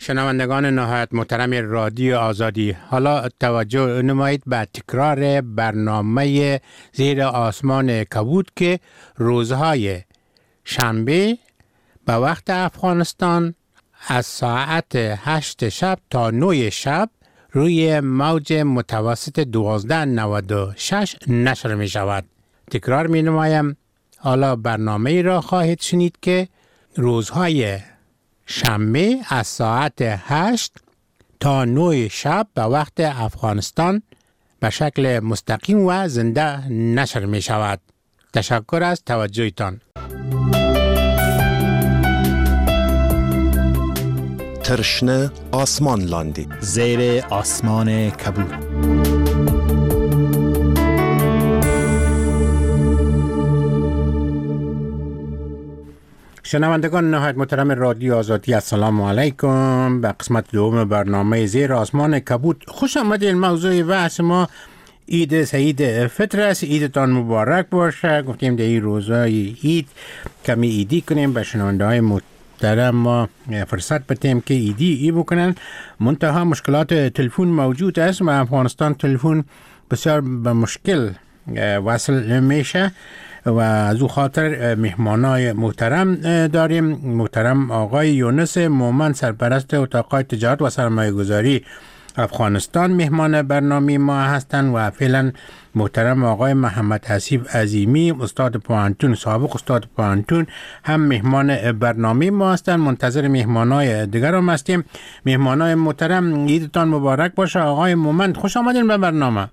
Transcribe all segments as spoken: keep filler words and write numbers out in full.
شنوندگان نهایت محترم رادیو آزادی، حالا توجه نمایید به تکرار برنامه زیر آسمان کبود که روزهای شنبه به وقت افغانستان از ساعت هشت شب تا نه شب روی موج متوسط دوازده نود و شش نشر می شود. تکرار می نمایم، حالا برنامه را خواهید شنید که روزهای شنبه از ساعت هشت تا نه شب به وقت افغانستان به شکل مستقیم و زنده نشر می شود. تشکر از توجهتان. ترشنه آسمان لاندی زیر آسمان کبود. شنوندگان نهایت محترم رادیو آزادی، السلام علیکم. به قسمت دوم برنامه زیر آسمان کبود خوش آمدید. موضوع بحث ما عید سعید فطر است. عیدتان مبارک باشه. گفتیم در این روزهای عید کمی عیدی کنیم، به شنونده های محترم ما فرصت بدیم که عیدی ای بکنن. منتها مشکلات تلفن موجود است و افغانستان تلفن بسیار به مشکل وصل میشه و از او خاطر مهمانای محترم داریم. محترم آقای یونس مومن، سرپرست اتاق تجارت و سرمایه گذاری افغانستان، مهمان برنامه ما هستند و فعلا محترم آقای محمد حسیب عظیمی، استاد پوهنتون، سابق استاد پوهنتون، هم مهمان برنامه ما هستند. منتظر مهمانای دیگر هم هستیم. مهمانای محترم عیدتان مبارک باشه. آقای مومن خوش آمدین به برنامه.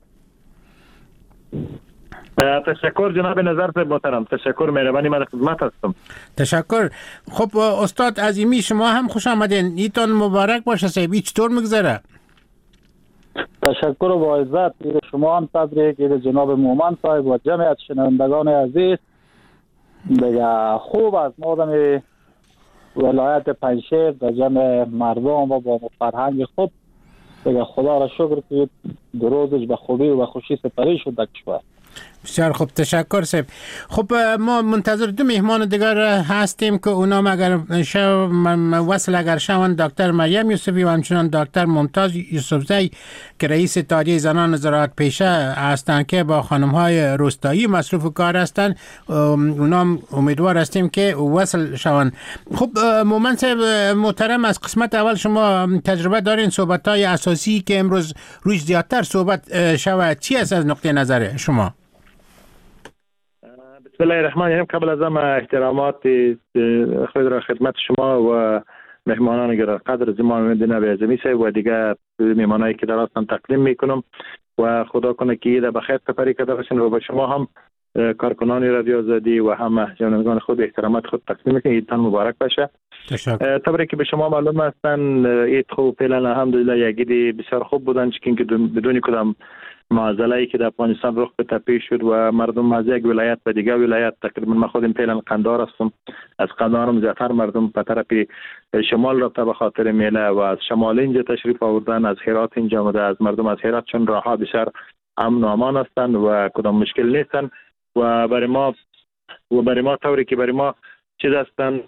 تشکر جناب نظر صاحب محترم، تشکر، مهربانی، من خدمت هستم. تشکر. خب استاد عظیمی شما هم خوش آمدین. عیدتان مبارک باشه صاحب. چطور میگذره؟ تشکر و با عزت. عید شما هم تبریک، عید جناب مومن صاحب و جمعیت شنوندگان عزیز دیگه خوب از مادم ولایت پنجشیر در جمع مردم و با فرهنگ خوب دیگه خدا را شکر که دروزش به خوبی و به خوشی سپری شد در کشور. بسیار خوب، تشکر صاحب. خب ما منتظر دو مهمان دیگر هستیم که اونام اگر شو وصل اگر شوند دکتر مریم یوسفی و همچنان دکتر ممتاز یوسفزی که رئیس اتحادیه زنان زراعت پیشه هستند که با خانم‌های روستایی مصروف کار هستند. اونام امیدوار هستیم که وصل شوند. خب مومن صاحب محترم، از قسمت اول شما تجربه دارین، صحبت‌های اساسی که امروز روش زیادتر صحبت شود چی است از نقطه نظر شما؟ بسم الله الرحمن الرحیم. قبل از همه احترامات خود را خدمت شما و مهمانان گرامی زمان مدینه به عظیمی صاحب و دیگه مهمانایی که در هستن تقدیم میکنم و خدا کنه که عید بخیر سپری کرده باشین و به شما هم کارکنان رادیو آزادی و هم جوانان خود احترامات خود تقدیم میکنم. عیدتان مبارک باشه. تشکر. طبعا که به شما معلوم هستن عید خوب فعلا الحمدلله یک عید بسیار خوب بودن که بدون کدام معضله‌ای که در افغانستان رخ به تپی شد و مردم از یک ولایت به دیگر ولایت، تقریبا من خودم فعلا قندهار هستم، از قندهارم زیادتر مردم به طرف شمال رفته به خاطر میله و از شمال اینجا تشریف آوردن، از هرات اینجا آمده، از مردم از هرات، چون راهها بسیار امن و امان هستند و کدام مشکل نیستن و برای ما و برای ما طوری که برای ما چیز هستن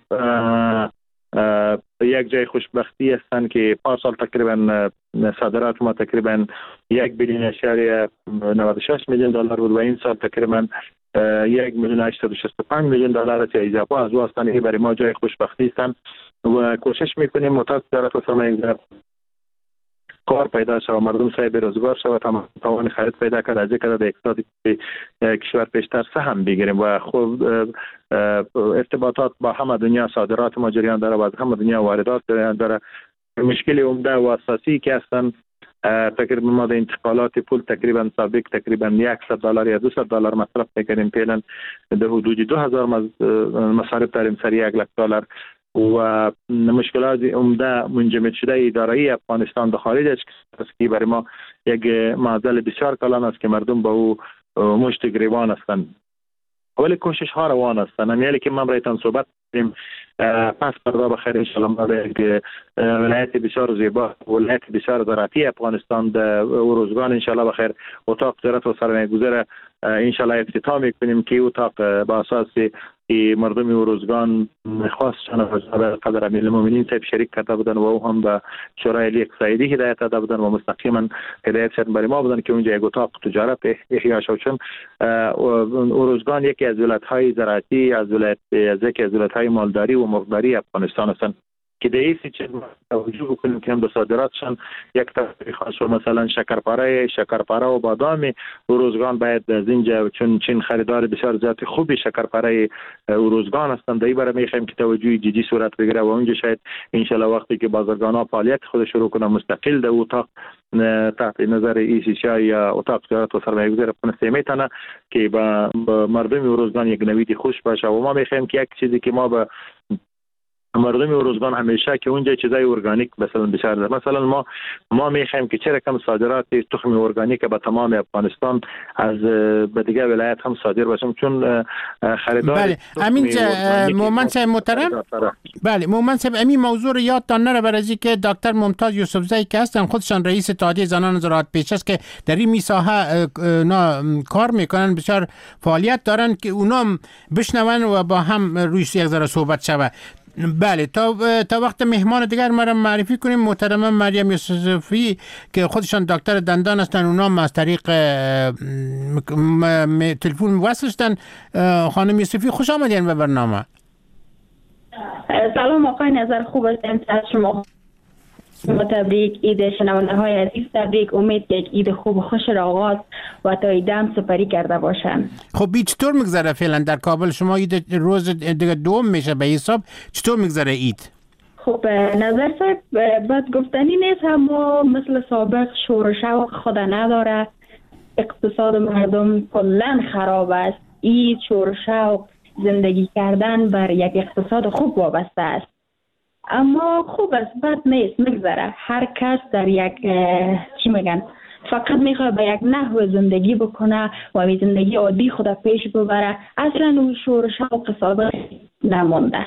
یک جای خوشبختی هستند که پارسال تقریبا صادرات ما تقریبا یک بیلیون اشاری نود و شش میلیون دلار بود و این سال تقریبا یک میلیون هشتصد و شصت و پنج میلیون دلار است. اضافه از او هستند که برای ما جای خوشبختی هستند و کوشش میکنیم متاسف تجارت و سرمایه‌گذاری کار پیدا شد و مردم صاحب روزگار شد و تمام توان خرید پیدا کرد، از اینکه در اقتصاد کشور پیشتر سهم بگیریم و خوب ارتباطات با همه دنیا، صادرات ما جریان داره و از همه دنیا واردات جریان داره. مشکل عمده و اساسی که هستن تقریبا ما در انتقالات پول تقریبا سابق تقریبا صد دلار یا دویست دلار مصرف میکنیم، فعلا در حدود دو هزار مصارف داریم سر یک لک دلار و مشکلات عمده منجمد شده اداره افغانستان در خارج است که برای ما یک معضل بسیار کلان است که مردم با او مشت گریبان هستند، ولی کوشش ها روان هستند. یعنی که من برایتان صحبت کنیم پس فردا بخیر ان شاء الله ما یک ولایت بسیار زیبا، ولایت بسیار زراعتی افغانستان در روزگان ان شاء الله بخیر اتاق تجارت و سرمایه‌گذاری ان شاء الله افتتاح میکنیم که اتاق با اساس که مردم اروزگان خواستشان از قدر امیر المؤمنین صاحب شریک کرده بودن و او هم به شورای عالی اقتصادی هدایت داده بودن و مستقیما هدایت شدن برای ما بودن که اونجا یک اتاق تجارت احیا شد. چون اروزگان یکی از ولایت‌های زراعتی از ولایت از یکی از ولایت‌های مالداری و مرغداری افغانستان هستند که در این چیز توجه بکنیم که هم به صادراتشان یک تفریق خاص و مثلا شکرپاره شکرپاره و بادام اروزگان باید از اینجا چون چین خریدار بسیار زیاد خوبی شکرپاره اروزگان هستند در برای میخوایم که توجه جدی صورت بگیره و اونجا شاید ان شاء الله وقتی که بازرگان‌ها فعالیت خود شروع کنن مستقل در اتاق تحت نظر ای سی سی یا اتاق تجارت و سرمایه‌گذاری افغانستان میتونه که با مردم اروزگان یک نوید خوش باشه و ما میخوایم که یک چیزی که ما به مردم اروزگان همیشه که اونجا چیزای ارگانیک مثلا بسیار ده. مثلا ما ما میخوایم که چه رقم صادرات تخم ارگانیک به تمام افغانستان از به دیگه ولایت هم صادر باشیم چون خریدار بله امین مومن صاحب محترم بله مومن صاحب امین موضوع رو یادتان نره برای اینکه دکتر ممتاز یوسفزئی که هستن خودشان رئیس اتحادیه زنان زراعت پیش است که در این ساحه کار میکنن بسیار فعالیت دارن که اونا بشنون و با هم روی یک ذره صحبت شود. بله تا تا وقت مهمان دیگر ما معرفی کنیم محترمه مریم یوسفی که خودشان دکتر دندان هستن اونا از طریق تلفن وصل شدن. خانم یوسفی خوش آمدین به برنامه. سلام آقای نظر خوب هستم شما تبریک عید شنونده های عزیز تبریک امید که یک عید خوب و خوش را آغاز و تا ایدم سپری کرده باشن. خب بی چطور میگذره فعلا در کابل شما عید روز دیگه دوم میشه به حساب چطور میگذره عید؟ خب نظر صاحب بد گفتنی نیست اما مثل سابق شور و شوق خود نداره اقتصاد مردم کلا خراب است. عید شور و شوق زندگی کردن بر یک اقتصاد خوب وابسته است اما خوب است بد نیست میگذره. هر کس در یک چی میگن فقط میخواد به یک نحو زندگی بکنه و به زندگی عادی خود پیش ببره اصلا اون شور و شوق سابق نمونده.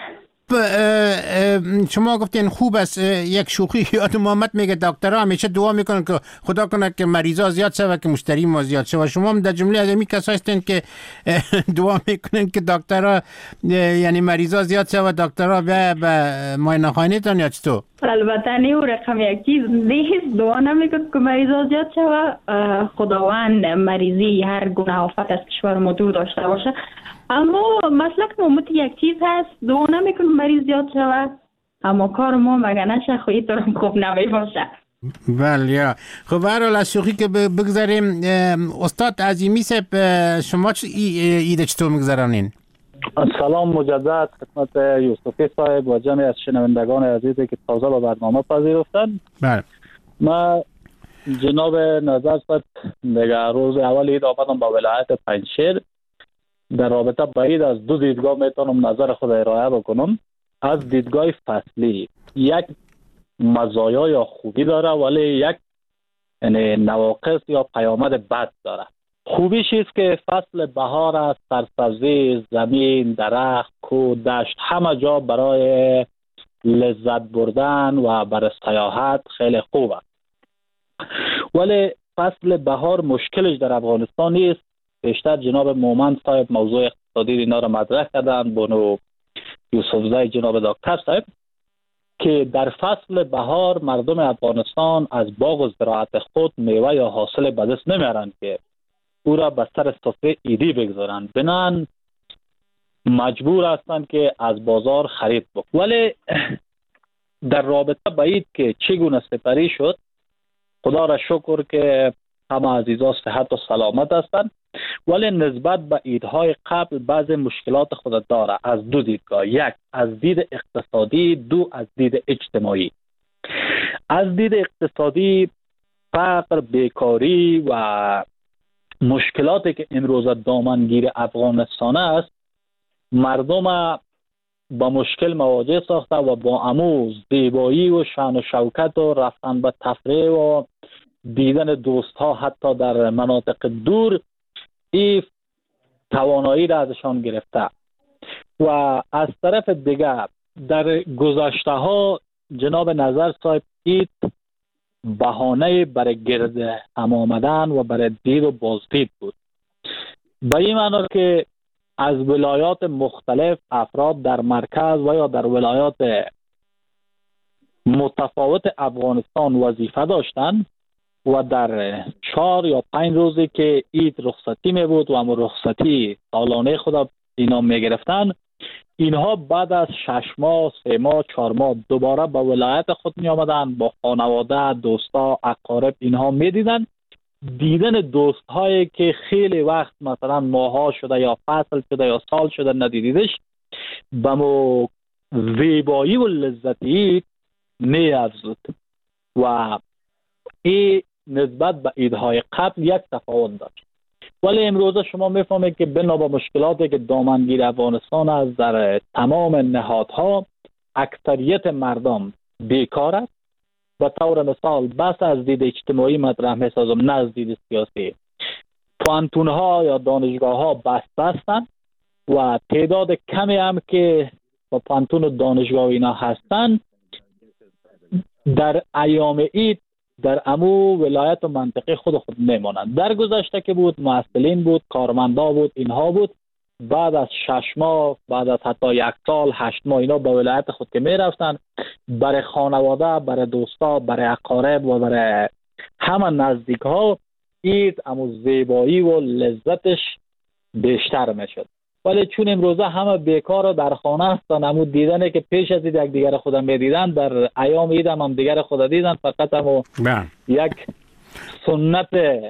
شما گفتین خوب است یک شوخی یاد محمد میگه دکترها همیشه دعا میکنن که خدا کنه که مریضا زیاد شوه که مشتری ما زیاد شوه. شما هم در جمله از این کسا هستین که دعا میکنن که دکترها یعنی مریضا زیاد شوه دکترها به معاینه خانه تان یا چطور؟ البته نه رقم یک چیز نیست دعا نمیکنه که مریضا زیاد شوه. خداوند مریضی هر گونه آفت از کشور ما دور داشته باشه اما مسلک نومت یک چیز هست دعا نمیکنه مریض زیاد شود اما کار ما مگه نشه خویی تو هم خوب نمی باشه. بله خب برحال از شوخی که بگذاریم استاد عظیمی صاحب شما عید چطور میگذرانین؟ سلام مجدد خدمت یوسفی صاحب و جمعی از شنوندگان عزیزی که تازه به برنامه پذیرفتن. بله ما جناب نظر صاحب دیگه روز اول عید آمدم با ولایت پنجشیر در رابطه با عید از دو دیدگاه میتونم نظر خود ارائه بکنم. از دیدگاه فصلی یک مزایا یا خوبی داره ولی یک یعنی نواقص یا پیامد بد داره. خوبیش است که فصل بهار است، سرسبزی، زمین، درخت، کوه، دشت همه جا برای لذت بردن و برای سیاحت خیلی خوب است. ولی فصل بهار مشکلش در افغانستان نیست. بیشتر جناب مومن صاحب موضوع اقتصادی اینا را مطرح کردن بونو یوسفزئی جناب دکتر صاحب که در فصل بهار مردم افغانستان از باغ و زراعت خود میوه یا حاصل به دست نمیارن که او را به سر سفره عیدی بگذارن بنان مجبور هستند که از بازار خرید بکنن. ولی در رابطه با عید که چگونه سپری شد خدا را شکر که همه عزیزان صحت و سلامت هستند ولی نسبت به عیدهای قبل بعض مشکلات خود داره از دو دیدگاه. یک از دید اقتصادی، دو از دید اجتماعی. از دید اقتصادی فقر، بیکاری و مشکلاتی که امروز دامنگیر افغانستان است مردم با مشکل مواجه ساخته و با اموز زیبایی و شان و شوکت و رفتن به تفریح و دیدن دوست ها حتی در مناطق دور این توانایی را ازشان گرفته. و از طرف دیگر در گذشته ها جناب نظر صاحب عید بهانه برای گرد هم آمدن و برای دید و بازدید بود. به این معنی که از ولایات مختلف افراد در مرکز و یا در ولایات متفاوت افغانستان وظیفه داشتند و در چهار یا پنج روزی که عید رخصتی می بود و هم رخصتی سالانه خود اینا می گرفتن، اینها بعد از شش ماه، سه ماه، چهار ماه دوباره به ولایت خود می آمدن، با خانواده، دوستا، اقارب اینها می دیدن. دیدن دوست هایی که خیلی وقت مثلا ماها شده یا فصل شده یا سال شده ندیدیدش، به مو زیبایی و لذتی می افزود و این نسبت به عیدهای قبل یک تفاوت داشت. ولی امروز شما میفهمید که بنا به مشکلاتی که دامنگیر افغانستان از در تمام نهادها، اکثریت مردم بیکار است. به طور مثال بس از دید اجتماعی مطرح میسازم، نه از دید سیاسی. پوانتون ها یا دانشگاه ها بسته هستند و تعداد کمی هم که با پوانتون و دانشگاه اینا هستند در ایام عید در امو ولایت و منطقه خود خود میمانند. در گذشته که بود محصلین بود، کارمندا بود، اینها بود، بعد از شش ماه، بعد از حتی یک سال، هشت ماه اینا به ولایت خود که میرفتن، برای خانواده، برای دوستا، برای اقارب و برای همه نزدیک ها عید امو زیبایی و لذتش بیشتر میشد. ولی چون امروزه همه بیکار و در خانه هستن، امو دیدنه که پیش از یک دیگر خود میدیدن، در ایام عید هم, هم دیگر خود دیدن، فقط امو یک سنت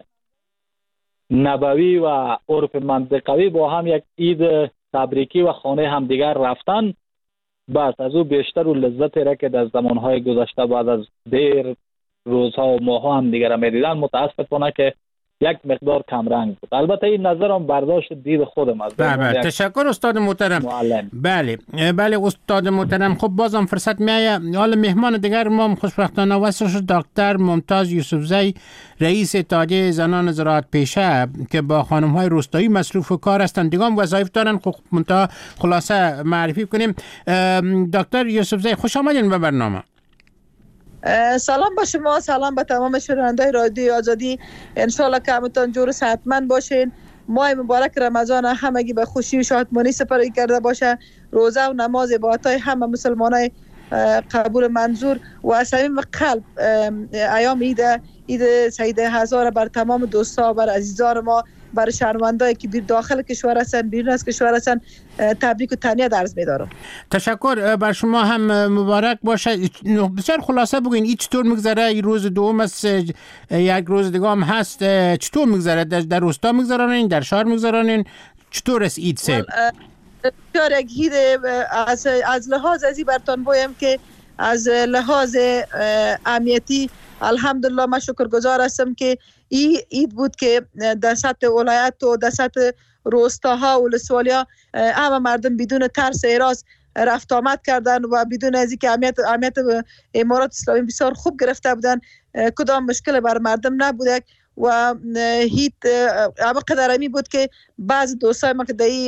نبوی و عرف منطقوی با هم یک عید تبریکی و خانه هم دیگر رفتن. بس از او بیشتر و لذت را که در زمانهای گذشته بعد از دیر روزها و ماها هم دیگر میدیدن متاسفانه که یک مقدار کمرنگ بود. البته این نظرم برداشت دید خودم است. بله تشکر استاد محترم. معلم. بله بله استاد محترم. خب بازم فرصت میایه. حالا مهمان دیگر ما خوشبختانه وصل شد، دکتر ممتاز یوسفزی، رئیس اتحادیه زنان زراعت پیشه که با خانم های روستایی مصروف کار هستند، دیگه هم وظایف دارن. خب منتها خلاصه معرفی کنیم. دکتر یوسفزی خوش آمدین به برنامه. سلام با شما، سلام به تمام شنوندگان رادیو آزادی. انشالله که همتون جور صحتمند باشین. ماه مبارک رمضان همگی به خوشی و شادمانی سپری کرده باشه. روزه و نماز عبادت‌های همه مسلمانای قبول منظور و از صمیم قلب ایام عید عید سعید هزار بر تمام دوستا، بر عزیزان ما، بر شهروندایی که بیر داخل کشور هستن، بیرون از کشور هستن، تبریک و تهنیت عرض می‌دارم. تشکر. بر شما هم مبارک باشه. بسیار خلاصه بگین این چطور میگذره؟ این روز دوم است، یک روز دیگه هم هست، چطور میگذره؟ در روستا میگذرانین، در شهر میگذرانین؟ چطور است عید سه؟ بسیار یک عید از از لحاظ ازی برتون بگویم که از لحاظ امنیتی الحمدلله من شکرگزار هستم که این عید بود که در سطح ولایت و در سطح روستاها و ولسوالیا همه مردم بدون ترس ایراز رفت آمد کردن و بدون از اینکه امنیت امنیت امارات اسلامی بسیار خوب گرفته بودن، کدام مشکل بر مردم نبوده و هیت اما قدرمی بود که بعض دوستای ما که دایی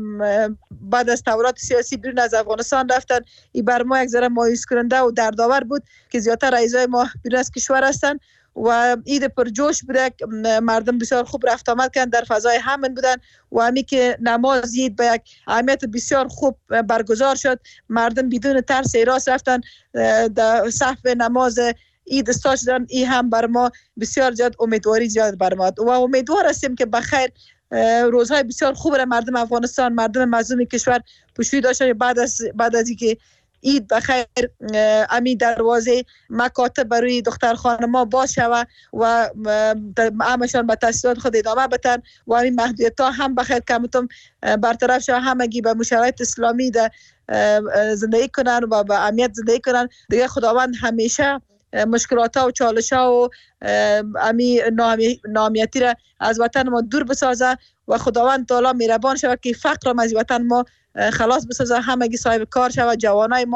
بعد از تحولات سیاسی بیرون از افغانستان رفتن، این بر ما یک ذره مایوس کننده و دردآور بود که زیادتر رئیسای ما بیرون از کشور هستن و عید پرجوش بوده، مردم بسیار خوب رفت آمد کردن، در فضای امن بودن و همی که نماز عید به یک اهمیت بسیار خوب برگزار شد، مردم بدون ترس ایراس رفتن در صف نماز عید استاش دارن. این هم بر ما بسیار زیاد امیدواری زیاد بر ما و امیدوار هستیم که بخیر روزهای بسیار خوب را مردم افغانستان، مردم مظلوم کشور پشویی داشتن. بعد از بعد از اینکه عید بخیر امی دروازه مکاتب برای دختر خانما باز شود و همشان به تحصیلات خود ادامه بدن و همین محدودیت ها هم بخیر کمتم برطرف شود، همگی به مشروعیت اسلامی ده زندگی کنن و به امنیت زندگی کنن. دیگه خداوند همیشه مشکلات ها و چالش ها و امی ناامنیتی را از وطن ما دور بسازه و خداوند تعالی مهربان شود که فقر را از وطن ما خلاص بسازه، همگی صاحب کار شود، جوانای ما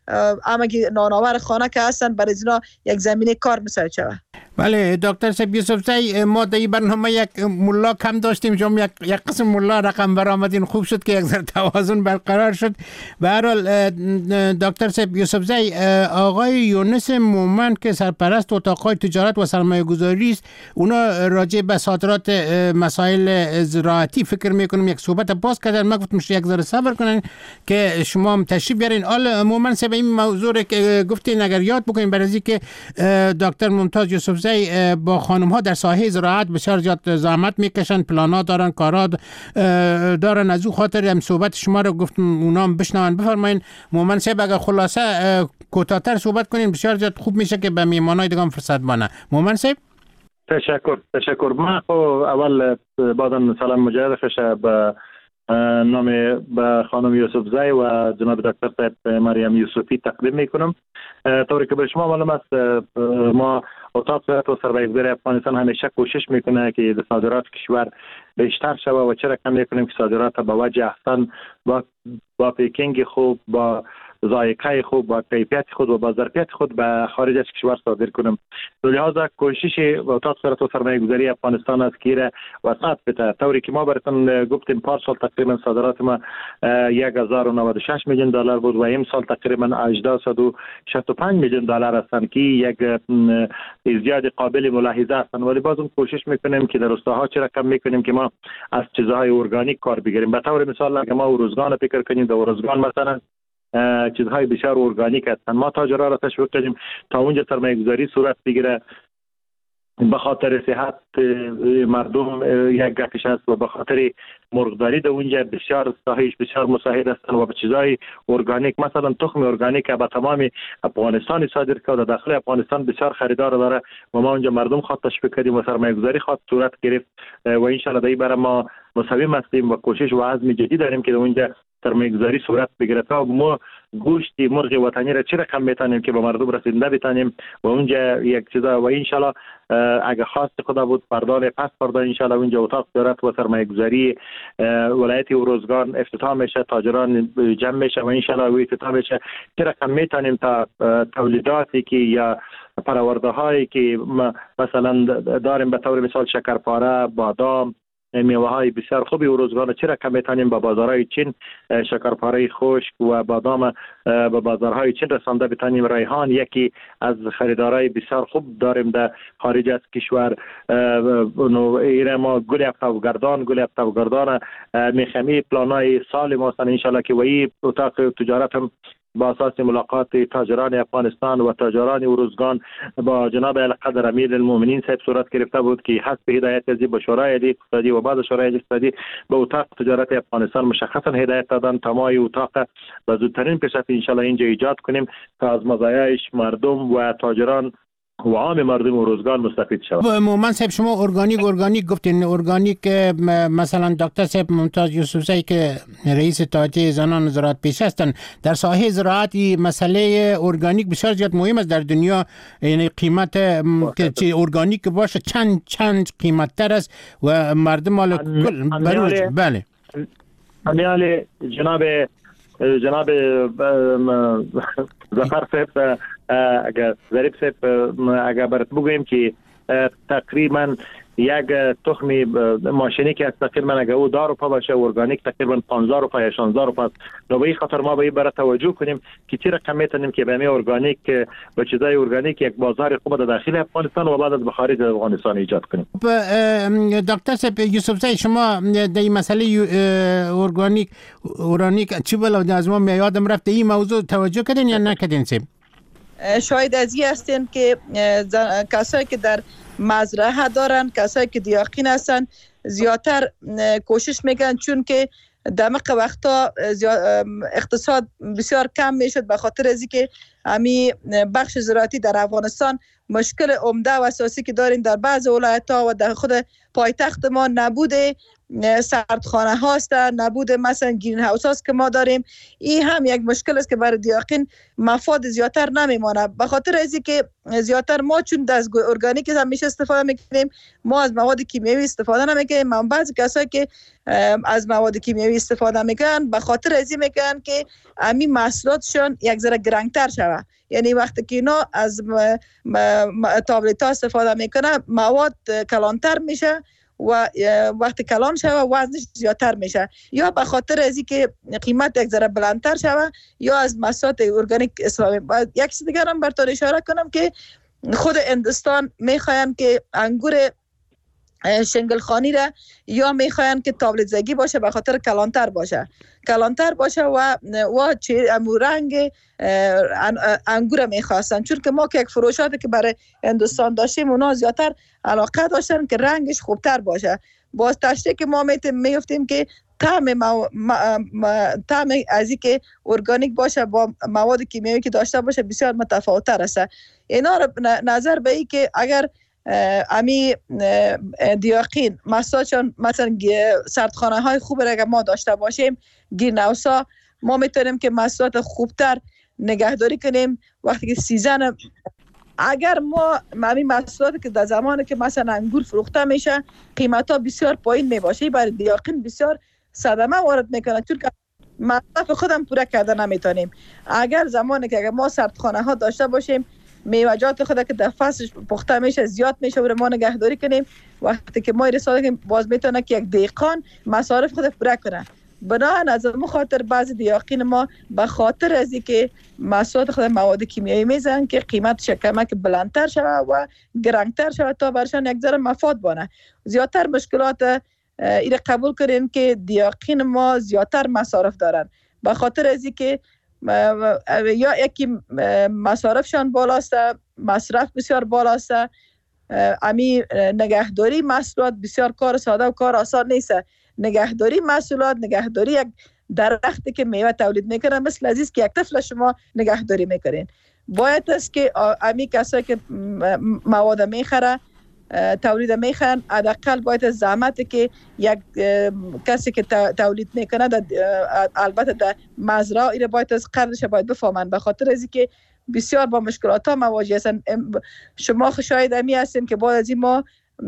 همگی نانآور خانه که هستن برای اینا یک زمینه کار مساعد شود. بله دکتر صاحب یوسفزی، ما در این برنامه یک ملا کم داشتیم، شما یک, یک قسم ملا رقم برآمدین، خوب شد که یک ذره توازن برقرار شد. به هر حال دکتر صاحب یوسفزی، آقای یونس مومن که سرپرست اتاق‌های تجارت و سرمایه گذاری است، اونا راجع به صادرات مسائل زراعتی فکر میکنم یک صحبت باز کردن. من گفتم یک ذره صبر کنن که شما هم تشریف بیارین. آل مومن صاحب این موضوع که گفتین اگر یاد بکنین، برای اینکه دکتر ممتاز یوسفزی با خانم ها در ساحه زراعت بسیار زیاد زحمت میکشن، پلانا دارن، کارا دارن، از او خاطر هم صحبت شما رو گفتم اونا هم بشنون. بفرمایین مومن صاحب اگر خلاصه کوتاه‌تر صحبت کنین بسیار زیاد خوب میشه که به میهمانای دیگه هم فرصت بانه. مومن صاحب تشکر تشکر. من خو اول بعدا سلام مجدد خشه به نام به خانم یوسفزی و جناب دکتر صاحب مریم یوسفی تقدیم میکنم. طوری که به شما معلوم است ما اتاق تجارت و سرمایه‌گذاری افغانستان همیشه کوشش میکنه که صادرات کشور بیشتر شود و چرا کم میکنیم که صادرات به وجه احسن با با پیکینگ خوب، با ذائقه خوب، با کیفیت خود و با ظرفیت خود به خارج از کشور صادر کنیم. لذا کوشش اتاق تجارت و سرمایه‌گذاری افغانستان است که وسعت بده. طوری که ما براتون گفتیم پارسال تقریبا صادرات ما یک هزار و نود و شش میلیون دلار بود و این سال تقریبا هشتصد و شصت و پنج میلیون دلار هستند که یک زیاد قابل ملاحظه هستند. ولی باز کوشش میکنیم که در روستاها چرا کم میکنیم که ما از چیزهای ارگانیک کار بگیریم. به طور مثال اگه ما ارزگان فکر کنیم، در ارزگان مثلا چیزهای بسیار ارگانیک هستند. ما تاجرها را تشویق کردیم تا اونجا سرمایه گذاری صورت بگیره، به خاطر صحت مردم یک گپش است و به خاطر مرغداری در اونجا بسیار ساحهش بسیار مساعد هستند و به چیزهای ارگانیک مثلا تخم ارگانیک به تمام افغانستان صادر کرد و داخل افغانستان بسیار خریدار داره و ما اونجا مردم خواهد تشویق کردیم و سرمایه گذاری خواهد صورت گرفت و ان شاء الله در برای ما مصمم هستیم و کوشش و عزم جدی داریم که در اونجا سرمایه گذاری صورت بگیره تا ما گوشت مرغ وطنی را چه رقم میتونیم که به مردم رسیدنده بتونیم و اونجا یک چیزا و ان شاء الله اگه خواست خدا بود فردان پس فردا ان شاء الله اونجا اتاق تجارت و سرمایه گذاری ولایت اروزگان افتتاح میشه، تاجران جمع میشه و ان شاء الله افتتاح میشه. چه رقم میتونیم تا تولیداتی که یا پرورده هایی که مثلا داریم به طور مثال شکرپاره، بادام، میوه های بسیار خوبی و روزگار چرا کم میتونیم با بازارهای چین شکرپاره خشک و بادام به بازارهای چین رسانده بتونیم. ریحان یکی از خریدارای بسیار خوب داریم در خارج از کشور. ایره ما گل افتاوگردان گل افتاوگردان میخمی پلانای سال ما ان شاء الله که وی اتاق تجارت هم با اساس ملاقات تاجران افغانستان و تاجران ارزگان با جناب القدر امیر المؤمنین صاحب صورت گرفته بود که حسب هدایت از با شورای عالی اقتصادی و بعد شورای عالی اقتصادی به اتاق تجارت افغانستان مشخصا هدایت دادن تا ما اتاق به زودترین فرصت ان شاء الله اینجا ایجاد کنیم تا از مزایایش مردم و تاجران و عام مردم و روزگار مستفید شود. مومن صاحب شما ارگانیک ارگانیک گفتین، ارگانیک مثلا دکتر صاحب ممتاز یوسفزی که رئیس اتحادیه زنان زراعت پیش هستند، در ساحه زراعتی مسئله ارگانیک بسیار زیاد مهم است در دنیا. یعنی قیمت که ارگانیک باشه چند چند قیمت تر است و مردم مال کل بله امیال جناب جناب ظفر صاحب اگر ظریف صاحب اگر برات بگویم که تقریبا یک تخم ماشینی که تقریبا اگر او دو روپا باشه ارگانیک تقریبا پانزده روپا یا شانزده روپا است. به این خاطر ما به این برای توجه کنیم که چه رقم میتونیم که به می ارگانیک و چیزای ارگانیک یک بازار خوب در داخل افغانستان و بعد از به خارج از افغانستان ایجاد کنیم. دکتر صاحب یوسفزی شما در این مسئله ارگانیک ارگانیک چی بلا از ما یادم رفت این موضوع توجه کردین یا نکردین؟ شاید از این هستین که کسایی که در مزرعه دارن، کسایی که دیاقین هستن زیادتر کوشش میکنن، چون که دمق وقتا اقتصاد بسیار کم میشد به خاطر از اینکه امی بخش زراعتی در افغانستان مشکل عمده و اساسی که داریم در بعض ولایت‌ها و در خود پایتخت ما نبوده سردخانه هاست، نبود مثلا گرین هاوس هاست که ما داریم. این هم یک مشکل است که برای دیاقین مفاد زیادتر نمیمانه، به خاطر ازی که زیادتر ما چون دستگاه ارگانیک همیشه استفاده میکنیم، ما از مواد کیمیایی استفاده نمیکنیم. من بعضی کسایی که از مواد کیمیایی استفاده میکنن به خاطر ازی میکنن که امی محصولاتشون یک ذره گرانتر شود. یعنی وقتی که اینا از تابلت ها استفاده میکنه مواد کلانتر میشه و وقتی کلان شوه وزنش زیادتر میشه، یا به خاطر ازی که قیمت یک ذره بلندتر شوه، یا از محصولات ارگانیک استفاده. یک چیز دیگر هم براتون اشاره کنم که خود هندوستان میخواین که انگور شنگلخانی را یا میخواین که تابلت زگی باشه به خاطر کلانتر باشه کلانتر باشه و و چه رنگ انگور میخواستن، چون که ما که یک فروشاتی که برای هندوستان داشتیم اونا زیادتر علاقه داشتن که رنگش خوبتر باشه. باز تشریح که ما میفتیم که طعم مو... طعم از این که ارگانیک باشه با مواد کیمیایی که داشته باشه بسیار متفاوت‌تر است. اینا رو نظر به این که اگر امی دیاقین مساجان مثلا سردخانه های خوب را ما داشته باشیم، گرین هاوس ها، ما میتونیم که محصولات خوبتر نگهداری کنیم. وقتی که سیزن اگر ما همین محصولاتی که در زمانی که مثلا انگور فروخته میشه قیمت ها بسیار پایین میباشه، برای دیاقین بسیار صدمه وارد میکنه، چون که مصرف خودم پوره کرده نمیتونیم. اگر زمانی که اگر ما سردخانه ها داشته باشیم میوه‌جات خود که در فصلش پخته میشه زیاد میشه و ما نگهداری کنیم، وقتی که ما رساله کنیم باز میتونه که یک دهقان مصارف خود پوره کنه. بنابراین از اون خاطر بعضی دیاقین ما به خاطر از اینکه محصولات خود مواد کیمیایی میزنن که قیمت کمک بلندتر شود و گرانتر شود تا برشان یک ذره مفاد بانه. زیادتر مشکلات این قبول کنیم که دیاقین ما زیادتر مصارف دارن به خاطر از اینکه یا یکی مصارفشان بالاست، مصرف بسیار بالاست. امی نگهداری محصولات بسیار کار ساده و کار آسان نیست. نگهداری محصولات، نگهداری یک درختی که میوه تولید میکنه مثل عزیز که یک طفل شما نگهداری میکنین. باید است که امی کسایی که مواد میخره تولید میخرن حداقل باید زحمت که یک کسی که تولید میکنه البته در مزرعه ایره باید از قدرش باید بفهمن، به خاطر از اینکه بسیار با مشکلات ها مواجه هستن. شما شاید امی هستین که بعد از این ما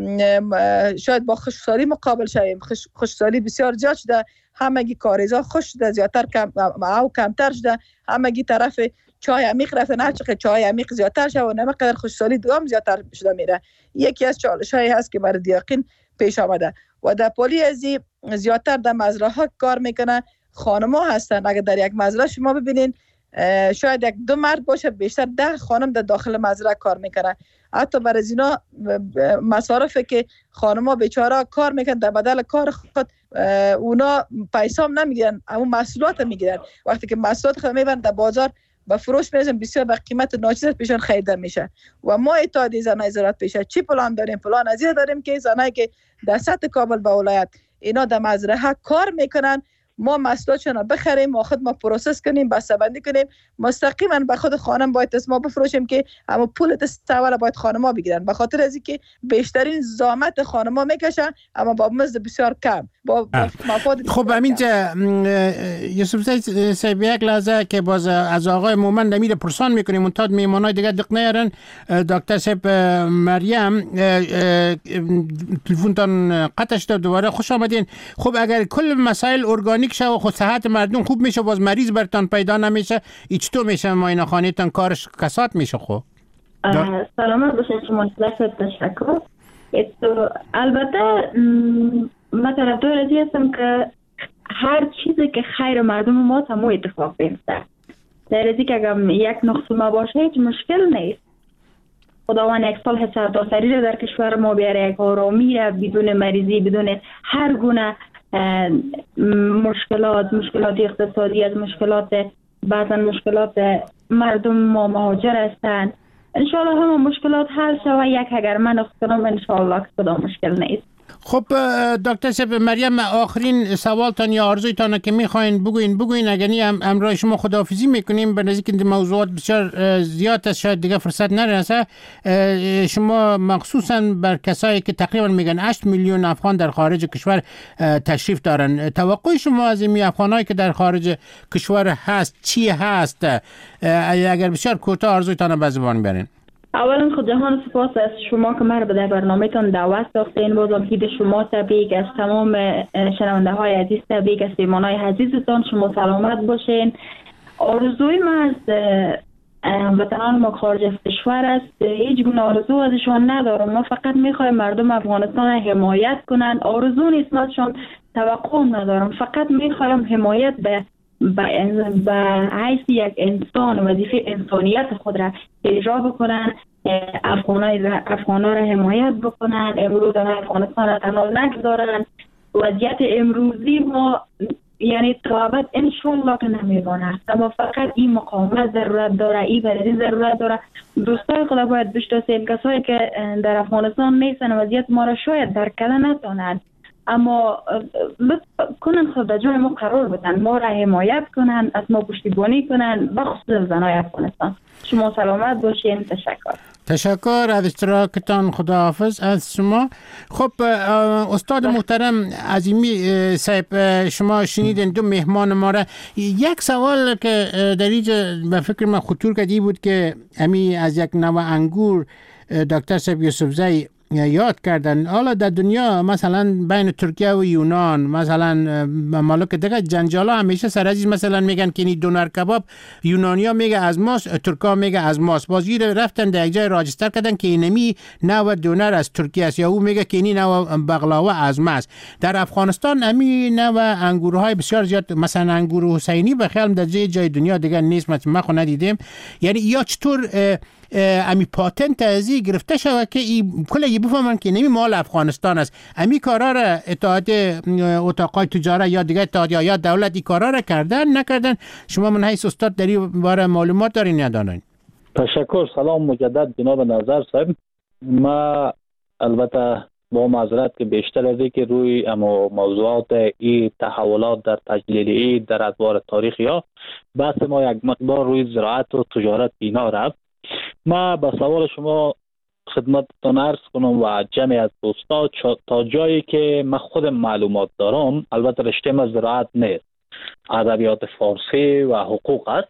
شاید با خشکسالی مقابل شویم. خشکسالی بسیار زیاد شده، همگی کاریزا خوش شده، زیادتر کم او کمتر شده، همگی طرف چای عمیق رفتن، هر چقدر چای عمیق زیادتر شده و نمقدر خشکسالی دوام زیادتر شده میره. یکی از چالش هایی هست که برای دیاقین پیش آمده و در پالی ازی زیادتر در مزرعه ها کار میکنه خانم ها هستن. اگر در یک مزرعه شما ببینین شاید یک دو مرد باشه، بیشتر ده خانم در داخل مزرعه کار میکنه. حتی برای اینا مصارفی که خانم ها بیچاره کار میکنن در بدل کار خود اونا پیسه هم نمیگیرن، اما محصولات میگیرن. وقتی که محصولات خود میبرن در بازار با فروش میرسن بسیار به قیمت ناچیز پیشون خریده میشه و ما اتحادیه زنای زراعت پیشه چی پلان داریم؟ پلان از این داریم که زنایی که در سطح کابل و ولایت اینا در مزرعه کار میکنن ما محصولاتشون رو بخریم و خود ما پروسس کنیم، بسته‌بندی کنیم، مستقیما به خود خانم باید ما بفروشیم که اما پول تستاول باید خانم‌ها بگیرن، به خاطر از اینکه بیشترین زحمت خانم‌ها میکشن اما با مزد بسیار کم با مفاد. خب همینجا یوسف صاحب یک لحظه که باز از آقای مومن نمیره پرسان میکنیم اون تا میمانای دیگه دق نیارن. دکتر صاحب مریم تلفنتان قطع شد، دوباره خوش آمدین. خب اگر کل مسائل ارگانیک شه و خود صحت مردم خوب میشه باز مریض برتان پیدا نمیشه، ایچ تو میشه ماینه خانه تان کارش کسات میشه؟ خب سلامت باشین شما، تشکر. البته مثلا دو رازی هستم که هر چیزی که خیر مردم ما همو اتفاق بیفته. در ازی که اگر یک نقصه ما باشه هیچ مشکل نیست. خداوند یک سال سرداسری رو در کشور ما بیاره، یک آرامی رو بدون مریضی، بدون هر گونه مشکلات، مشکلات اقتصادی، از مشکلات بعضا مشکلات مردم ما مهاجر هستند. انشاءالله همه مشکلات حل شود. یک اگر من اختنام انشاءالله که کدام مشکل نیست. خب دکتر صاحب مریم، آخرین سوالتان یا آرزویتان که میخواین بگوین بگوین، اگر نی امروز شما خداحافظی میکنیم. به نزدیک این موضوعات بسیار زیاد است، شاید دیگه فرصت نرسه. شما مخصوصا بر کسایی که تقریبا میگن هشت میلیون افغان در خارج کشور تشریف دارن، توقع شما از این افغانایی که در خارج کشور هست چی هست؟ اگر بسیار کوتاه آرزویتان به زبان برین. اولا خود جهان سپاس از شما که مرا به در برنامه‌تان دعوت داشتین. بازم هید شما تبریک، از تمام شنونده های عزیز تبریک، از پیمانای عزیزتان شما سلامت باشین. آرزوی من از وطنان ما خارج از کشور است، هیچ گونه آرزو ازشان ندارم. ما فقط میخوایم مردم افغانستان حمایت کنن. آرزو نیست، ازشان توقع ندارم، فقط میخوایم حمایت به به حیث یک انسان وظیفه انسانیت خود را اجرا بکنن، افغانای افغانا را حمایت بکنن، امروز افغانستان را تنها نگذارن. وضعیت امروزی ما یعنی تا ابد انشالله که نمیماند، اما فقط این مقاومت ضرورت داره، این برای ضرورت داره. دوستای خدا باید بشناسید، کسایی که در افغانستان نیستن وضعیت ما را شاید درک کردن نتونن، اما لطف کنن خود در جای ما قرار بدن، ما را حمایت کنن، از ما پشتیبانی کنن، بخصوص زنای افغانستان. شما سلامت باشین. تشکر. تشکر از اشتراکتان. خداحافظ از شما. خب استاد محترم عظیمی صاحب، شما شنیدین دو مهمان ما را. یک سوال که در اینجا به فکر من خطور کردی بود که امی از یک نوع انگور دکتر صاحب یوسفزئی یاد کردن. حالا در دنیا مثلا بین ترکیه و یونان، مثلا ممالک دیگه جنجالا همیشه سر عزیز مثلا میگن که این دونر کباب یونانیا میگه از ماست، ترکا میگه از ماست. بازی رفتن در یک جای راجستر کردن که اینمی نوع دونر از ترکیه است، یا او میگه که این نوع بغلاوه از ماست. در افغانستان امی نوع انگورهای بسیار زیاد، مثلا انگور حسینی به خیال در جای دنیا دیگه نیست، مثلا ما خو ندیدیم. یعنی یا چطور امی پاتنت ازی گرفته شود که این کلی بفهمن که نمی مال افغانستان است. امی کارا را اتحاد اتاقای تجاره یا دیگه اتحادیه یا دولت این کارا را کردن نکردن؟ شما من حیث استاد در این باره معلومات دارین یا دارین؟ تشکر. سلام مجدد جناب نظر صاحب. ما البته با معذرت که بیشتر از اینکه روی اما موضوعات این تحولات در تجلیل ای در ادوار تاریخی ها بحث ما یک مقدار روی زراعت و تجارت اینا رفت. ما با سوال شما خدمتتان عرض کنم و جمعی از دوستا تا جایی که من خود معلومات دارم، البته رشته ما زراعت نیست، ادبیات فارسی و حقوق است.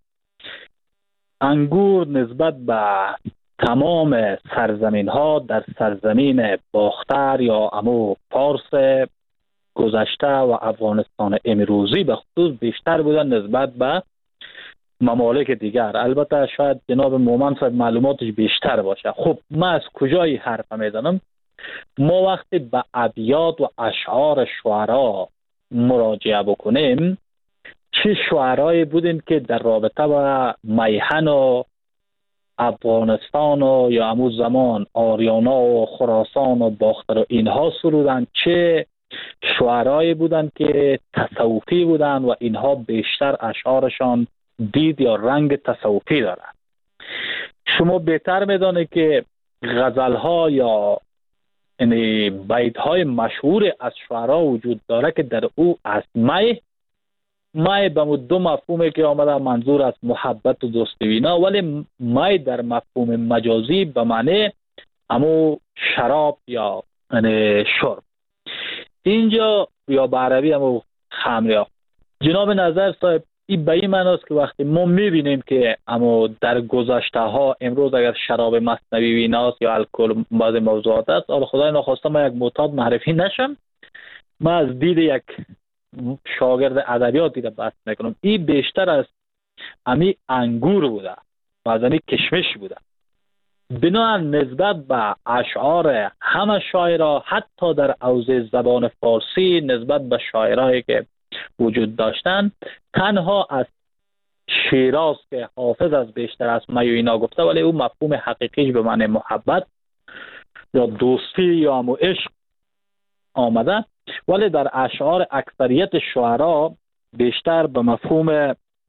انگور نسبت به تمام سرزمین ها در سرزمین باختر یا امو فارس گذشته و افغانستان امروزی به خصوص بیشتر بودن نسبت به ممالک دیگر. البته شاید جناب مومن صاحب معلوماتش بیشتر باشه. خب من از کجای حرف میزنم؟ ما وقتی به ابیات و اشعار شعرا مراجعه بکنیم، چه شعرایی بودن که در رابطه با میهن و افغانستان و یا همون زمان آریانا و خراسان و باختر و اینها سرودن، چه شعرایی بودن که تصوفی بودن و اینها بیشتر اشعارشان دید یا رنگ تصوفی دارن. شما بهتر میدانه که غزل ها یا یعنی بیت های مشهور از شعرا وجود داره که در او از می می به دو مفهومی که آمده منظور از محبت و دوستینا، ولی می در مفهوم مجازی به معنی امو شراب یا یعنی شرب اینجا یا به عربی امو خمر. جناب نظر صاحب این به این معناست که وقتی ما میبینیم که اما در گذشته ها امروز اگر شراب مصنوی ویناست یا الکل بعض موضوعات است، حالا خدای نخواسته ما یک معتاد معرفی نشم، ما از دید یک شاگرد ادبیات دیده بحث میکنم، این بیشتر از امی انگور بوده و از امی کشمش بوده. بنابراین نسبت به اشعار همه شاعرها حتی در حوزه زبان فارسی نسبت به شاعرایی که وجود داشتن، تنها از شیراز که حافظ از بیشتر از می و اینا گفته، ولی او مفهوم حقیقیش به معنی محبت یا دوستی یا همو عشق آمده، ولی در اشعار اکثریت شعرا بیشتر به مفهوم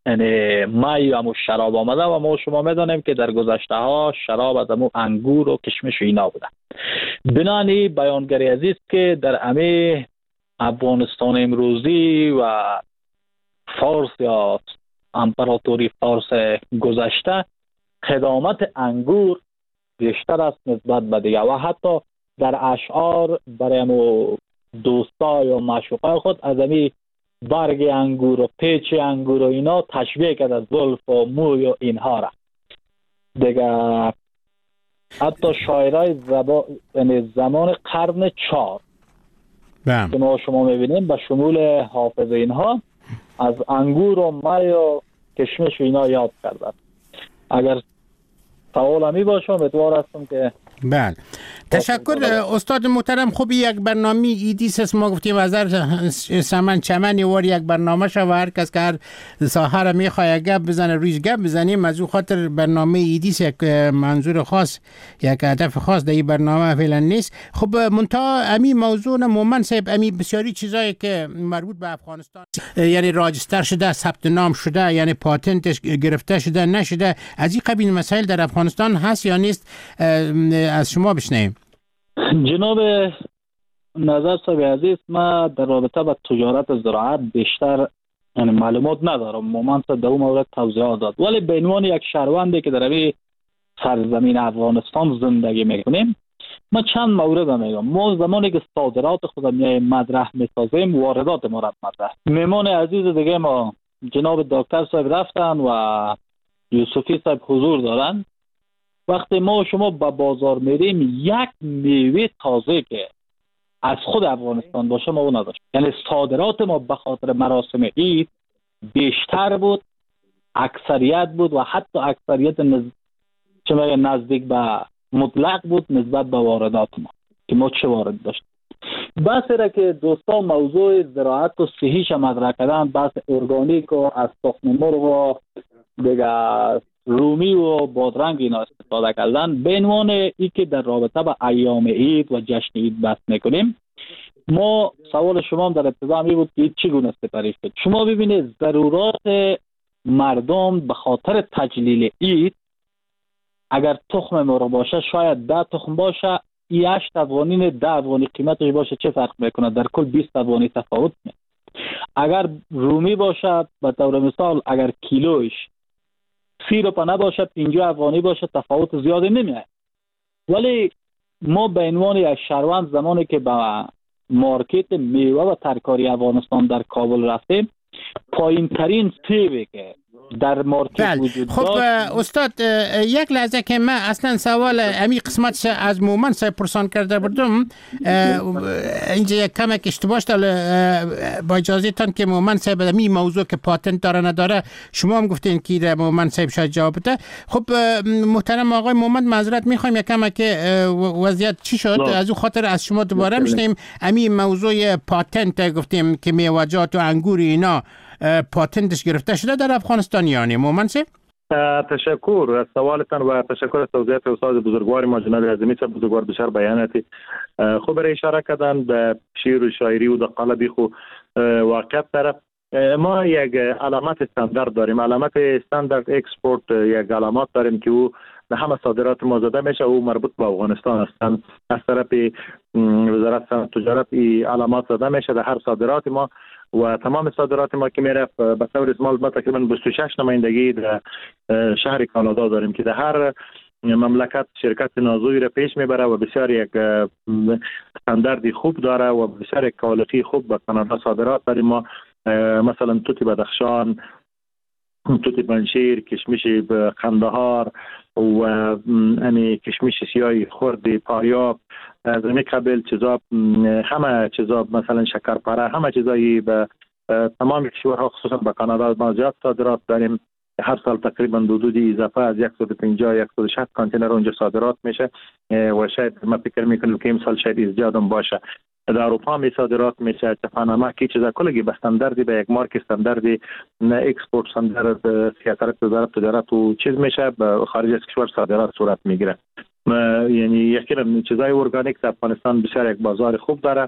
یعنی مای همون شراب آمده و ما شما میدانیم که در گذشته ها شراب از همون انگور و کشمش و اینا بوده. بنانی بیانگری عزیز که در امی افغانستان امروزی و فارس یا امپراتوری فارس گذشته خدمات انگور بیشتر است نسبت به دیگه و حتی در اشعار برای همون دوستا یا معشوقه خود از امی برگ انگور و پیچ انگور و اینا تشبیه کرد از زلف و موی و اینها را دیگه. حتی شاعرای زبا... یعنی زمان قرن چهار که ما شما میبینیم به شمول حافظ اینها از انگور و می و کشمش و اینا یاد کرده. اگر سوال همی باشم امیدوار هستم که بله. تشکر استاد محترم. خوب یک برنامه ایدیس است ما گفتیم از هر سمن چمنی وار یک برنامه شو و هر کس که هر ساحه را میخواه گپ بزنه رویش گپ بزنیم. از او خاطر برنامه ایدیس یک منظور خاص یک هدف خاص در این برنامه فعلا نیست. خب منتها امی موضوع مومن صاحب امی بسیاری چیزایی که مربوط به افغانستان یعنی راجستر شده، ثبت نام شده، یعنی پاتنتش گرفته شده نشده، از این قبیل مسائل در افغانستان هست یا نیست؟ از شما بشنیم. جناب نظر صاحب عزیز، ما در رابطه با تجارت زراعت بیشتر یعنی معلومات ندارم. مومن صاحب در اون مورد توضیحات داد، ولی به عنوان یک شهروندی که در این سرزمین افغانستان زندگی میکنیم ما چند مورد میگم. ما زمانی که صادرات خود مطرح میسازیم واردات ما را مطرح. مهمان عزیز دیگه ما جناب دکتر صاحب رفتن و یوسفی صاحب حضور دارن. وقتی ما شما به بازار میریم یک میوه تازه که از خود افغانستان باشه ما اون نداشت. یعنی صادرات ما به خاطر مراسم عید بیشتر بود، اکثریت بود و حتی اکثریت نز... چه میگه نزدیک به مطلق بود نسبت به واردات ما که ما چه وارد داشت. بحث را که دوستان موضوع زراعت و صحیش مطرح کردن، بحث ارگانیک و از تخم مرغ و دیگه رومی و بادرنگ اینا استفاده کردن. به عنوان ای که در رابطه با ایام عید و جشن عید بحث میکنیم، ما سوال شما هم در ابتدا می بود که چگونه سپری شد. شما ببینید ضرورات مردم به خاطر تجلیل عید اگر تخم مرغ باشه شاید ده تخم باشه، ای هشت افغانی ده افغانی قیمتش باشه چه فرق میکنه؟ در کل بیست افغانی تفاوت میکنه. اگر رومی باشه به طور مثال اگر کیلوش سی روپه نباشه پنجاه افغانی باشه تفاوت زیادی نمیاد. ولی ما به عنوان یک شهروند زمانی که به مارکت میوه و ترکاری افغانستان در کابل رفتیم پایین ترین سیبی که در مارکت وجود خب داشت. استاد یک لحظه که من اصلا سوال امی قسمتش از مومن صاحب پرسان کرده بودم، اینجا یک کمک اشتباه شد. با اجازه تان که مومن صاحب امی موضوع که پاتنت داره نداره شما هم گفتین که مومن صاحب شاید جواب بده. خب محترم آقای مومن معذرت میخوایم یک کمک وضعیت چی شد؟ نه. از اون خاطر از شما دوباره میشنیم امی موضوع پاتنت گفتیم که میوه‌جات و انگور اینا پاتنتش گرفته شده در افغانستان یعنی مومن صاحب؟ تشکر از سوالتان و تشکر از توضیحات استاد بزرگوار ما جناب اعظمی صاحب بزرگوار بسیار بیاناتی خوب را اشاره کردن به شعر و شاعری و قالبی خو واقعیت طرف. ما یک علامت استاندارد داریم، علامت استاندارد اکسپورت، یک علامت داریم که او به همه صادرات ما زده میشه او مربوط به افغانستان هستند. از طرف وزارت صنعت تجارت این علامات زده میشه در هر صادرات ما و تمام صادرات ما که میرفت به طور اجمال ما تقریبا بیست و شش نمایندگی در شهر کانادا داریم که در هر مملکت شرکت نازوی را پیش میبره و بسیار یک استانداردی خوب داره و بسیار یک کوالیتی خوب به کانادا صادرات داریم. ما مثلا توت بدخشان، توت پنجشیر، کشمش قندهار و امی کشمش سیاه خرد پاریاب از این قبل چیزا همه چیزا مثلا شکرپاره همه چیزایی به تمام کشورها خصوصا به کانادا ما زیاد صادرات داریم. هر سال تقریبا حدود اضافه از صد و پنجاه تا صد و شصت کانتینر اونجا صادرات میشه و شاید ما فکر میکنیم که امسال شاید زیاد هم باشه. در اروپا می صادرات میشه، پاناما کی چیزا کلگی به استانداردی به یک مارک استانداردی اکسپورت استاندارد سیاست وزارت تجارت و چیز میشه به خارج از کشور صادرات صورت میگیره. یعنی یقینا چیزای ارگانیک در افغانستان بسیار یک بازار خوب داره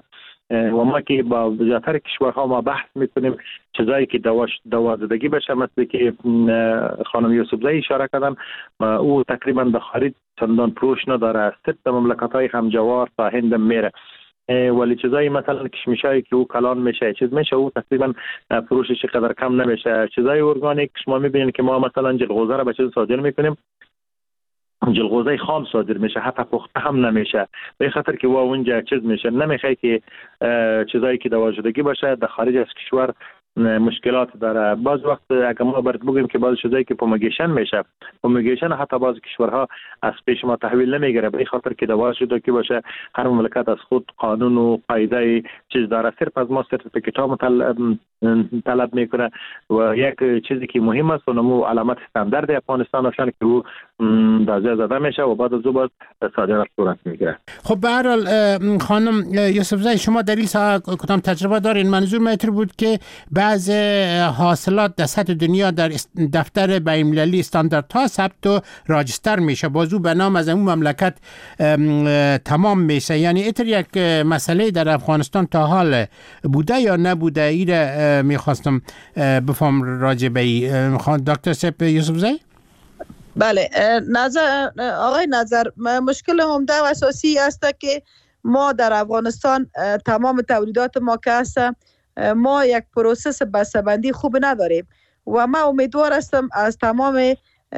و ما که با زیاتر کشورها ما بحث میکنیم چیزایی که دوازدگی بشه، مثل که خانم یوسفزئی اشاره کردن او تقریبا به خارج چندان پروش نداره، ست مملکت‌های همجوار تا هند میره، ولی چیزایی مثلا کشمشایی که او کلان میشه چیز میشه او تقریبا فروشش قدر کم نمیشه. چیزای ارگانیک شما میبینید که ما مثلا جلغوزه را به چیز صادر میکنیم، جلغوزه خام صادر میشه، حتی پخته هم نمیشه، به خاطر که وا اونجا چیز میشه. نمیخوای که چیزایی که دوازدگی باشه در خارج از کشور مشکلات داره. بعض وقت اگر ما برات بگیم که بعض چیزایی که پومیگیشن میشه، پومیگیشن حتی بعض کشورها از پیش ما تحویل نمیگیره، به خاطر که دوازدگی باشه هر مملکت از خود قانون و قاعده چیز داره، صرف از ما سرتیفیکت ها طلب میکنه و یک چیزی که مهم است اونمو علامت استاندارد افغانستان نشان که او دازه زده میشه و بعد از او باز صادرات صورت میگیره. خب به هر حال خانم یوسفزئی شما دلیل کدام تجربه دارین؟ منظور متر بود که بعض حاصلات در سطح دنیا در دفتر بین‌المللی استانداردها ثبت و راجستر میشه، بازو به نام از اون مملکت تمام میشه. یعنی اینطور یک مسئله در افغانستان تا حال بوده یا نبوده؟ ایره میخواستم بفهم راجع به این. دکتر سپ یوسفزئی. بله، نظر آقای نظر مشکل عمده و اساسی است که ما در افغانستان تمام تولیدات ما که هست ما یک پروسس بسته‌بندی خوب نداریم و ما امیدوار هستم از تمام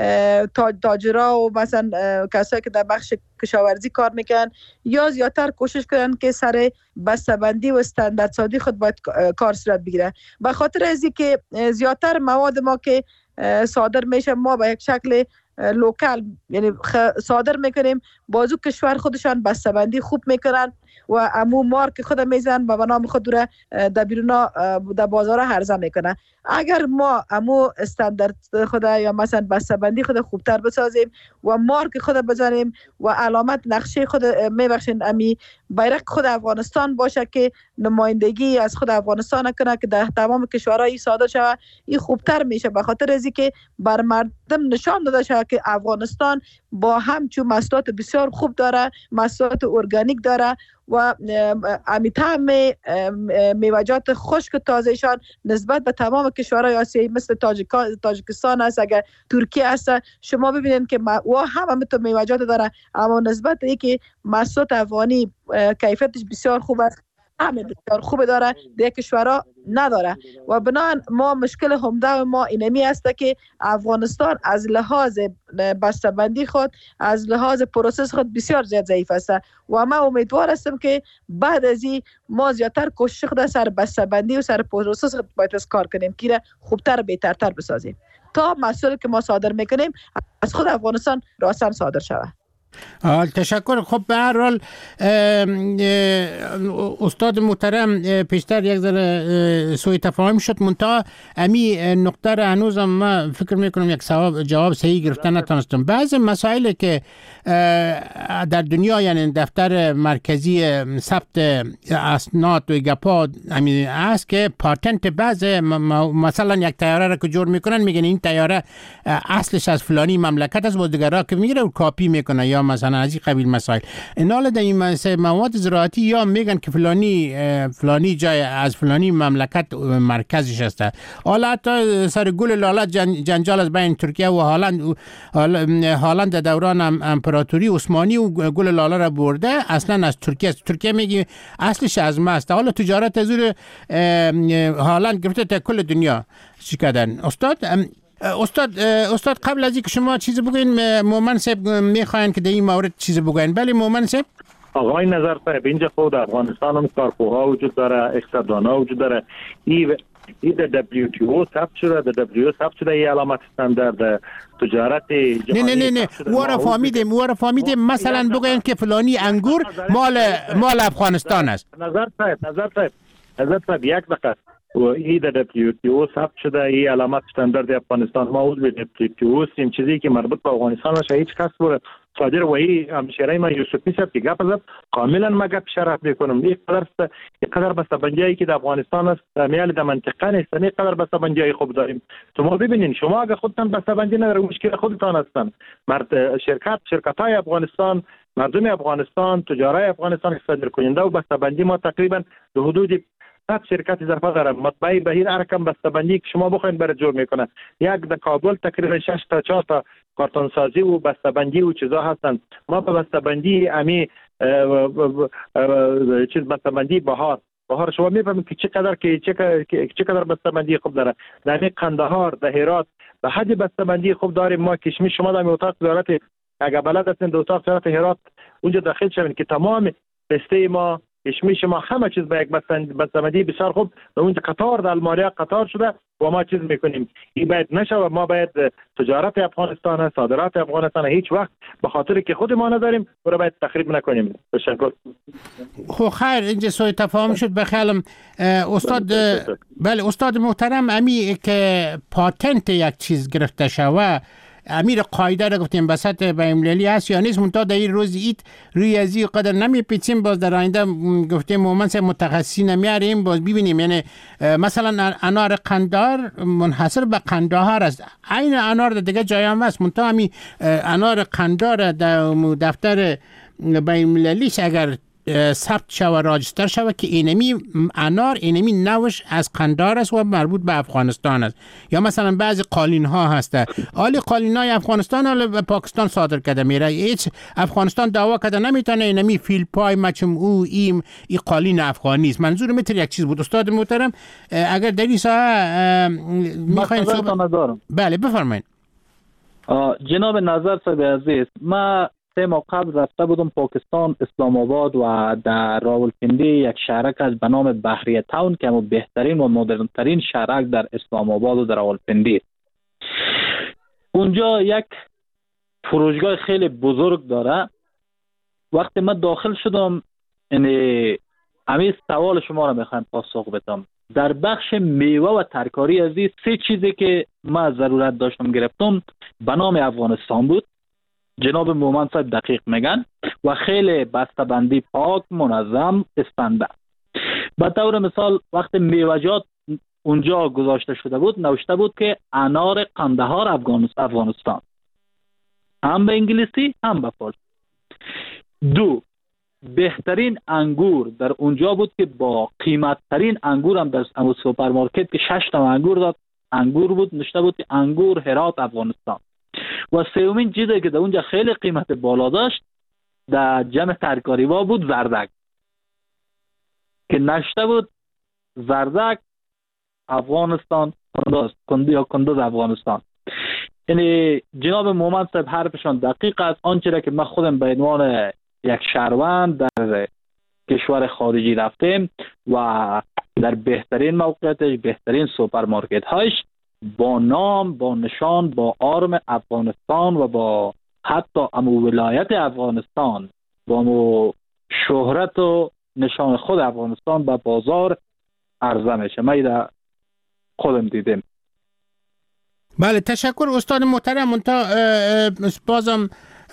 تاجرها و مثلا کسایی که در بخش کشاورزی کار میکنن یا زیادتر کوشش کنن که سر بسته‌بندی و استانداردسازی خود باید کار صورت بگیره، به خاطر از اینکه زیادتر مواد ما که صادر میشه ما به یک شکل لوکال یعنی صادر میکنیم، بازو کشور خودشان بسته‌بندی خوب میکنن و امو مارک خود میزن و به نام خود را در بیرونا در بازار عرضه میکنن. اگر ما امو استاندارد خود یا مثلا بسته‌بندی خود خوبتر بسازیم و مارک خود بزنیم و علامت نقشه خود میبخشین امی بیرق خود افغانستان باشه که نمایندگی از خود افغانستان کنه که در تمام کشورهای صادر شود، این خوبتر میشه، به خاطر از اینکه بر مردم نشان داده شود که افغانستان با همچون محصولات بسیار خوب داره، محصولات ارگانیک داره و امیتام میوجات خشک تازهشان نسبت به تمام کشورهای آسیایی مثل تاجیکستان است، اگر ترکیه است شما ببینید که و هم همینطور میوجات داره، اما نسبت ای که محصولات افغانی کیفیتش بسیار خوب است، همه بسیار خوب داره، در کشورها نداره و بنابراین ما مشکل عمده ما اینمی است که افغانستان از لحاظ بسته‌بندی خود از لحاظ پروسس خود بسیار زیاد ضعیف است و ما امیدوار هستم که بعد از این ما زیادتر کوشش خود سر بسته‌بندی و سر پروسس خود باید کار کنیم که خوبتر بهترتر بسازیم تا محصولی که ما صادر میکنیم از خود افغانستان راستن صادر شود. تشکر. خب به هر حال استاد محترم پیشتر یک ذره سوء تفاهم شد، منتها امی نقطه را هنوزم ما فکر میکنم یک جواب صحیح گرفتن نتونستم. بعض مسائلی که در دنیا یعنی دفتر مرکزی ثبت اسناد و گپا همین است که پاتنت بعض مثلا یک طیاره را که جور میکنن میگن این طیاره اصلش از فلانی مملکت است، باز دیگرها که میگیره و کاپی میکنه یا مثلا از این قبیل مسائل. اینا در این مواد زراعتی یا میگن که فلانی فلانی جای از فلانی مملکت مرکزش است. حالا حتی سر گل لاله جنجال از بین ترکیه و هالند هالند در دوران امپراتوری عثمانی و گل لاله را برده اصلا از ترکیه است. ترکیه میگه اصلش از ما است. حالا تجارت از هالند گرفته تا کل دنیا چی کردن. استاد استاد استاد قبل از اینکه شما چیز بگوین مومن صاحب میخواین که در این مورد چیز بگوین. بله مومن صاحب. آقای نظر صاحب اینجا خود افغانستان هم کارخوها وجود داره، اقتصاددانا وجود داره. این این در دبلیو تی او ثبت شده، در دبلیو او ثبت شده این علامت استاندارد تجارت جهانی. نه نه نه نه واره فهمیدیم واره فهمیدیم مثلا بگوین که فلانی انگور مال مال افغانستان است. نظر صاحب نظر صاحب نظر صاحب یک دقیقه و این در دبلیو تی او ثبت شده. این علامت استاندارد افغانستان، ما عضو دبلیو تی او هستیم. چیزی که مربوط به افغانستان باشه هیچ کس بر صادر و این همشیره من یوسفی صاحب که گپ زد کاملا ما گپ شرح میکنم. این قدر این قدر بسته‌بندی که در افغانستان است میال در منطقه نیست، این قدر بسته‌بندی خوب داریم. شما ببینید، شما اگه خودتان بسته‌بندی نداره مشکل خودتان هستن. مرد شرکت شرکت‌های افغانستان، مردم افغانستان، تجارای افغانستان صادر کننده و بسته‌بندی ما تقریبا به حدود صد شرکت اضافه داره. مطبعی بهیر ارکم بسته‌بندی که شما بخواید برای جور میکنه. یک در کابل تقریبا شش تا چهار تا کارتون سازی و بسته‌بندی و چیزا هستن. ما به بسته‌بندی امی چیز بسته‌بندی بهار بهار شما میفهمید که چقدر که چقدر بسته‌بندی خوب داره. در قندهار، در هرات به حد بسته‌بندی خوب داریم. ما کشمش شما در اتاق وزارت اگه بلد هستین در اتاق وزارت هرات اونجا داخل شوین که تمام بسته ما، کشمش ما، همه چیز به یک بسته‌بندی بسیار خوب و اونجا قطار در المانیا قطار شده و ما چیز میکنیم. این باید نشه و ما باید تجارت افغانستان، صادرات افغانستان هیچ وقت به خاطر که خود ما نداریم و باید تخریب نکنیم. تشکر. خب خیر، اینجا سوء تفاهم شد بخیالم. استاد بله استاد محترم، امی که پاتنت یک چیز گرفته شوه امیر قاعده را گفتیم بسط بین‌المللی هست یا نیست، منتها در این روز اید روی از این قدر نمیپیچیم. باز در آینده گفتیم مومنس متخصصی نمیاریم، باز ببینیم. یعنی مثلا انار قندار منحصر به قندهار است، این انار در دیگه جای هم هست، منتها همین انار قندار در دفتر بین‌المللیش اگر ثبت شوه، راجستر شوه که اینمی انار اینمی نوش از قندار است و مربوط به افغانستان است. یا مثلا بعضی قالین ها هسته، آلی قالین های افغانستان حالا به پاکستان صادر کرده میره، هیچ افغانستان دعوا کرده نمیتونه اینمی فیل پای مچم او ایم این قالین افغانی است. منظور میتر یک چیز بود. استاد محترم اگر در این ساحه میخواین صحبت، بله بفرمایید. جناب نظر صاحب عزیز، ما سه ماه قبل رفته بودم پاکستان، اسلام آباد و در راولپنڈی یک شهرک از به نام بحریه تاون که همون بهترین و مدرن ترین شهرک در اسلام آباد و در راولپنڈی. اونجا یک فروشگاه خیلی بزرگ داره. وقتی من داخل شدم، یعنی همین سوال شما را میخوایم پاسخ بدم. در بخش میوه و ترکاری از این سه چیزی که من ضرورت داشتم گرفتم به نام افغانستان بود. جناب مومن صاحب دقیق میگن و خیلی بسته‌بندی پاک منظم استنده. به طور مثال وقتی میوه‌جات اونجا گذاشته شده بود نوشته بود که انار قندهار افغانستان، هم به انگلیسی هم به فارسی. دو، بهترین انگور در اونجا بود که با قیمت ترین انگور هم در سوپرمارکت که شش تا انگور داد انگور بود، نوشته بود که انگور هرات افغانستان. و سومین چیزی که در اونجا خیلی قیمت بالا داشت در جمع ترکاری ها بود زردک که نشته بود زردک افغانستان کندوز یا کندوز افغانستان. یعنی جناب مومن صاحب حرفشان دقیق است. آنچه را که من خودم به عنوان یک شهروند در کشور خارجی رفتیم و در بهترین موقعیتش، بهترین سوپرمارکت هایش با نام، با نشان، با آرم افغانستان و با حتی امو ولایت افغانستان، با امو شهرت و نشان خود افغانستان به بازار عرضه میشه. ما ایده خودم دیدیم. بله تشکر استاد محترم. منتها بازم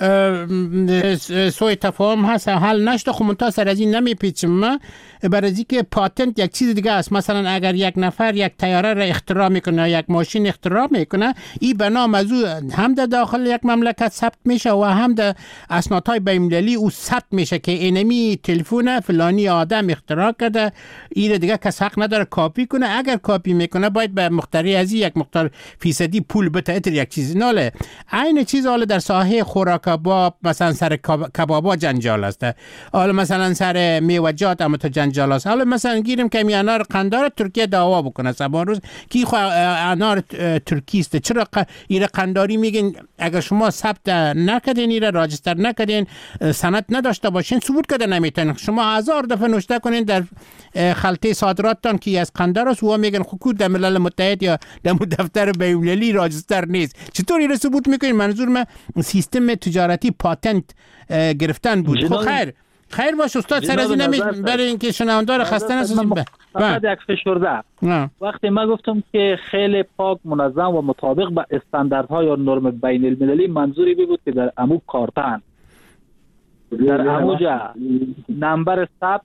سوی تفاهم هست حل نشده. خب منتها سر از این نمیپیچم ما برای از که پاتنت یک چیز دیگه است. مثلا اگر یک نفر یک طیاره را اختراع میکنه، یک ماشین اختراع میکنه، این به نام از او هم در داخل یک مملکت ثبت میشه و هم در اسنادهای بین‌المللی او ثبت میشه که اینمی تلفن فلانی آدم اختراع کرده، این دیگه کس حق نداره کاپی کنه. اگر کاپی میکنه باید به مخترع از یک مقدار فیصدی پول بده. یک چیز ناله. عین چیز حالا در ساحه خوراک کباب، مثلا سر کبابا جنجال است، حالا مثلا سر میوه‌جات هم تو جنجال است. حالا مثلا گیریم که می انار قندار ترکیه دعوا بکنه سبا روز کی خو انار ترکی است، چرا این قنداری میگن اگر شما ثبت نکردین، این راجستر نکردین، سند نداشته باشین، ثبوت کرده نمیتونین. شما هزار دفعه نوشته کنین در خلطه صادراتتان که از قندار است و میگن حکومت در ملل متحد یا در دفتر بین‌المللی راجستر نیست. چطور این ثبوت میکنین؟ منظور من سیستم تجارتی پاتنت گرفتن بود. خب خیر خیر باش استاد، سر از این نمی برای اینکه شنوندار خسته نسازیم. فقط یک فشرده وقتی ما گفتم که خیلی پاک، منظم و مطابق با استانداردها یا نرم بین المللی، منظوری بی بود که در امو کارتن، در اموجا نمبر ثبت،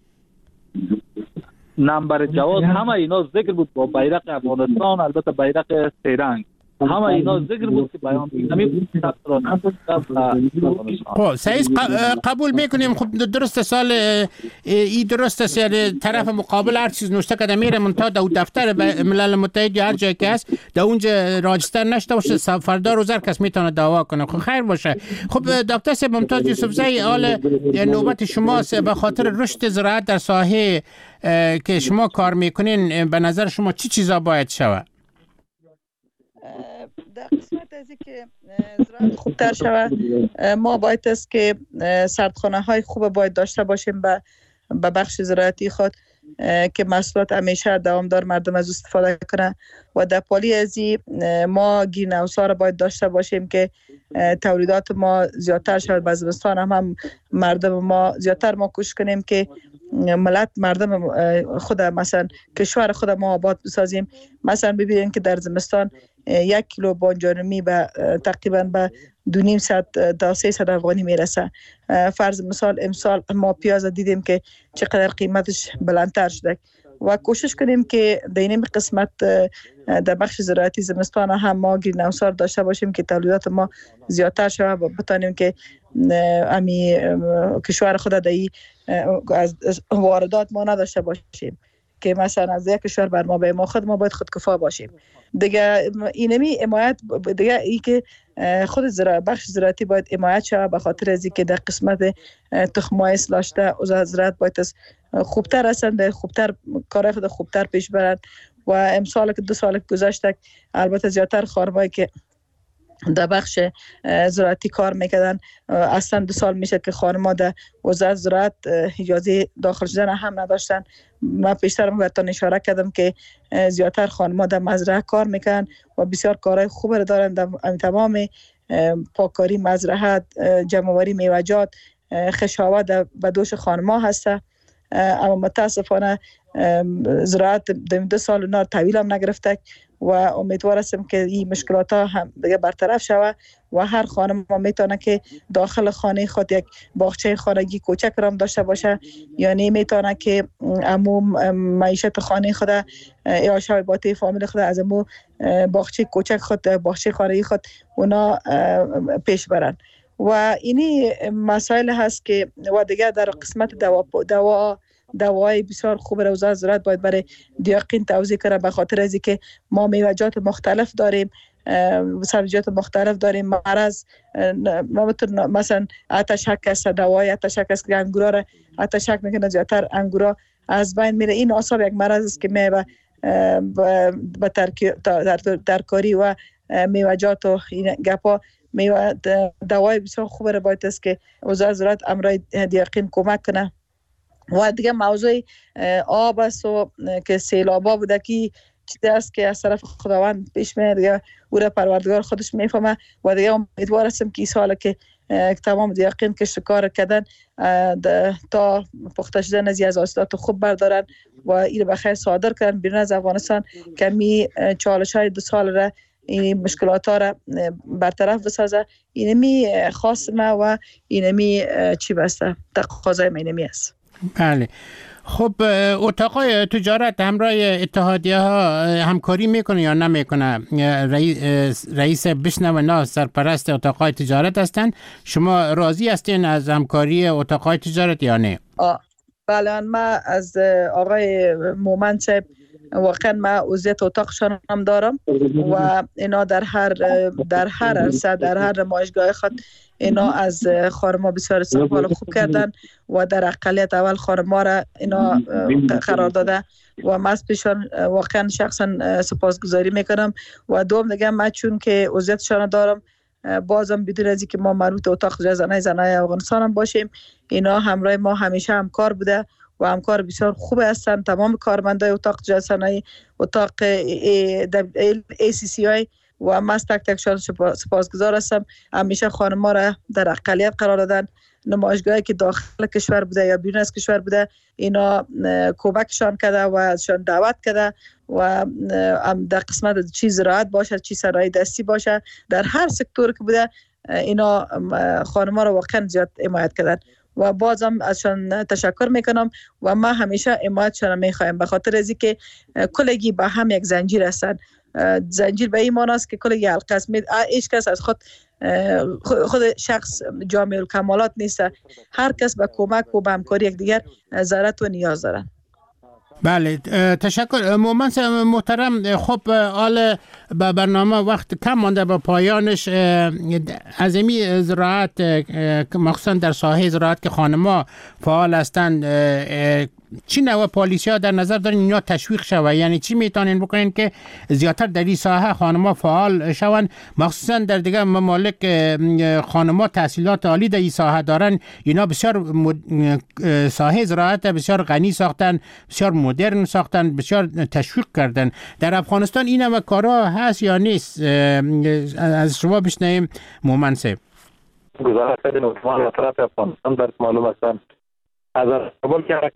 نمبر جواز، همه اینا ذکر بود با بیرق افغانستان، البته بیرق سه همه اینا ذکر بود که بیان نمی ثبت را نمی. خب سعید قبول میکنیم. خب درست سال ای درست است، یعنی طرف مقابل هر چیز نوشته کده میره منتها در دفتر ملل متحد یا هر جای که هست در اونجا راجستر نشته باشه، فردا روز هر کس میتونه دعوا کنه. خب خیر باشه. خب دکتر صاحب ممتاز یوسفزئی، حال نوبت شماست. به خاطر رشد زراعت در ساحه که شما کار میکنین، به نظر شما چی چیزا باید شود؟ در قسمت ازی که زراعت خوبتر شود، ما باید است که سردخانه های خوب باید داشته باشیم به به بخش زراعتی خود که محصولات همیشه دوامدار مردم از استفاده کنه. و در پالی ازی ما گرین هاوس ها را باید داشته باشیم که تولیدات ما زیادتر شود. به زمستان هم, هم مردم ما زیادتر ما کوشش کنیم که ملت مردم خود مثلا کشور خود ما آباد بسازیم. مثلا ببینید که در زمستان یک کیلو بانجانمی به تقریبا به دو نیم صد تا سیصد افغانی میرسه. فرض مثال امسال ما پیاز دیدیم که چقدر قیمتش بلندتر شده و کوشش کنیم که در این قسمت در بخش زراعتی زمستان هم ما گرین هاوس داشته باشیم که تولیدات ما زیادتر شود و بتانیم که امی کشور خود در از واردات ما نداشته باشیم که مثلا از یک کشور بر ما به ما خود ما باید خودکفا باشیم. دیگه اینمی حمایت دیگه ای که خود زراعت بخش زراعتی باید حمایت شود، به خاطر از اینکه در قسمت تخم‌های اصلاح‌شده وزارت زراعت باید خوبتر هستند، خوبتر کار خود خوبتر پیش برند. و امسال که دو سال گذشته البته زیادتر خارمایی که در بخش زراعتی کار میکردن، اصلا دو سال میشه که خانما در وزارت زراعت اجازه داخل شدن هم نداشتن. من پیشتر براتون اشاره کردم که زیادتر خانما در مزرعه کار میکنن و بسیار کارهای خوب را دارن در تمام پاککاری مزرعه، جمع‌آوری میوه‌جات، خشاوت به دوش خانما هسته. اما متاسفانه زراعت در دو سال اونا طویل هم نگرفته و امیدوار هستم که این مشکلات ها هم دیگه برطرف شود و هر خانم ما میتونه که داخل خانه خود یک باغچه خانگی کوچک را داشته باشه، یعنی میتونه که امو معیشت خانه خود یا شایباتی فامیل خود از امو باغچه کوچک خود، باغچه خانگی خود اونا پیش برن. و اینی مسائل هست که و دیگه در قسمت دوا دوا دوای بسیار خوب را وزارت زراعت باید برای دیاقین توزیع کنه، به خاطر از اینکه ما میوه‌جات مختلف داریم، سبزیجات مختلف داریم. مرض مثلا آتشک است، دوای آتشک است که انگورا را آتشک میکنه، زیادتر انگورا از بین میره. این اصلا یک مرض است که می به ترکاری و میوه‌جات و این گپا میوه دوای بسیار خوب را باید است که وزارت زراعت امرای دیاقین کمک کنه. و دیگه موضوع آب است و که سیلابا بوده که چیزی است که از طرف خداوند پیش میاد، دیگه او را پروردگار خودش میفهمه. و دیگه امیدوار هستم که این سال که تمام دیاقین که کار کردن تا پخته شدن از از حاصلات خوب بردارن و این بخیر صادر کردن بیرون از افغانستان که می چالش های دو سال را این مشکلات ها را برطرف بسازه. اینمی خاص ما و اینمی چی بسته تقاضای ما اینمی است. بله. خب اتاقای تجارت همراه اتحادیه ها همکاری میکنه یا نمیکنه؟ رئیس, رئیس بشنو سرپرست اتاقای تجارت هستن. شما راضی هستین از همکاری اتاقای تجارت یا نه؟ بله، ما از آقای مومن صاحب واقعا ما عضویت اتاقشان هم دارم و اینا در هر در هر عرصه در هر نمایشگاه خود اینا از خانما بسیار استقبال خوب کردن و در اقلیت اول خانما را اینا قرار داده و ما از پیشان واقعا شخصا سپاسگزاری میکنم. و دوم دیگه ما چون که عضویتشان دارم بازم بدون از اینکه ما مربوط اتاق زنای زنای افغانستان هم باشیم، اینا همراه ما همیشه همکار بوده و همکار بسیار خوب هستند. تمام کارمندای اتاق جسنای اتاق ای سی سی آی و ما از تک تک شان سپاسگزار هستم. همیشه خانم‌ها را در اقلیت قرار دادن نمایشگاهی که داخل کشور بوده یا بیرون از کشور بوده اینا کمکشان کرده و ازشان دعوت کرده و در قسمت چی زراعت باشه چی صنایع دستی باشه در هر سکتور که بوده اینا خانم‌ها رو واقعا زیاد حمایت کردن و بازم ازشان تشکر میکنم و ما همیشه حمایتشان میخوایم به خاطر از اینکه کلگی با هم یک زنجیر هستن. زنجیر به این معنی است که کلگی حلقه است، هیچ کس از خود خود شخص جامع الکمالات نیست، هر کس به کمک و به همکاری یک دیگر ضرورت و نیاز دارن. بله تشکر مومن محترم. خب حال به برنامه وقت کم مانده به پایانش. از امی زراعت مخصوصا در ساحه زراعت که خانم‌ها فعال هستند چی نوع پالیسی ها در نظر دارین اینا تشویق شوه؟ یعنی چی میتونین بکنین که زیادتر در این ساحه خانم‌ها فعال شون، مخصوصا در دیگه ممالک خانم‌ها تحصیلات عالی در این ساحه دارن، اینا بسیار ساحه زراعت بسیار غنی ساختن، بسیار مدرن ساختن، بسیار تشویق کردن. در افغانستان این همه کارا هست یا نیست؟ از شما بشنویم مومن صاحب. گزارش کردین اتوان و طرف افغانستان در معلوم هستن از قبول که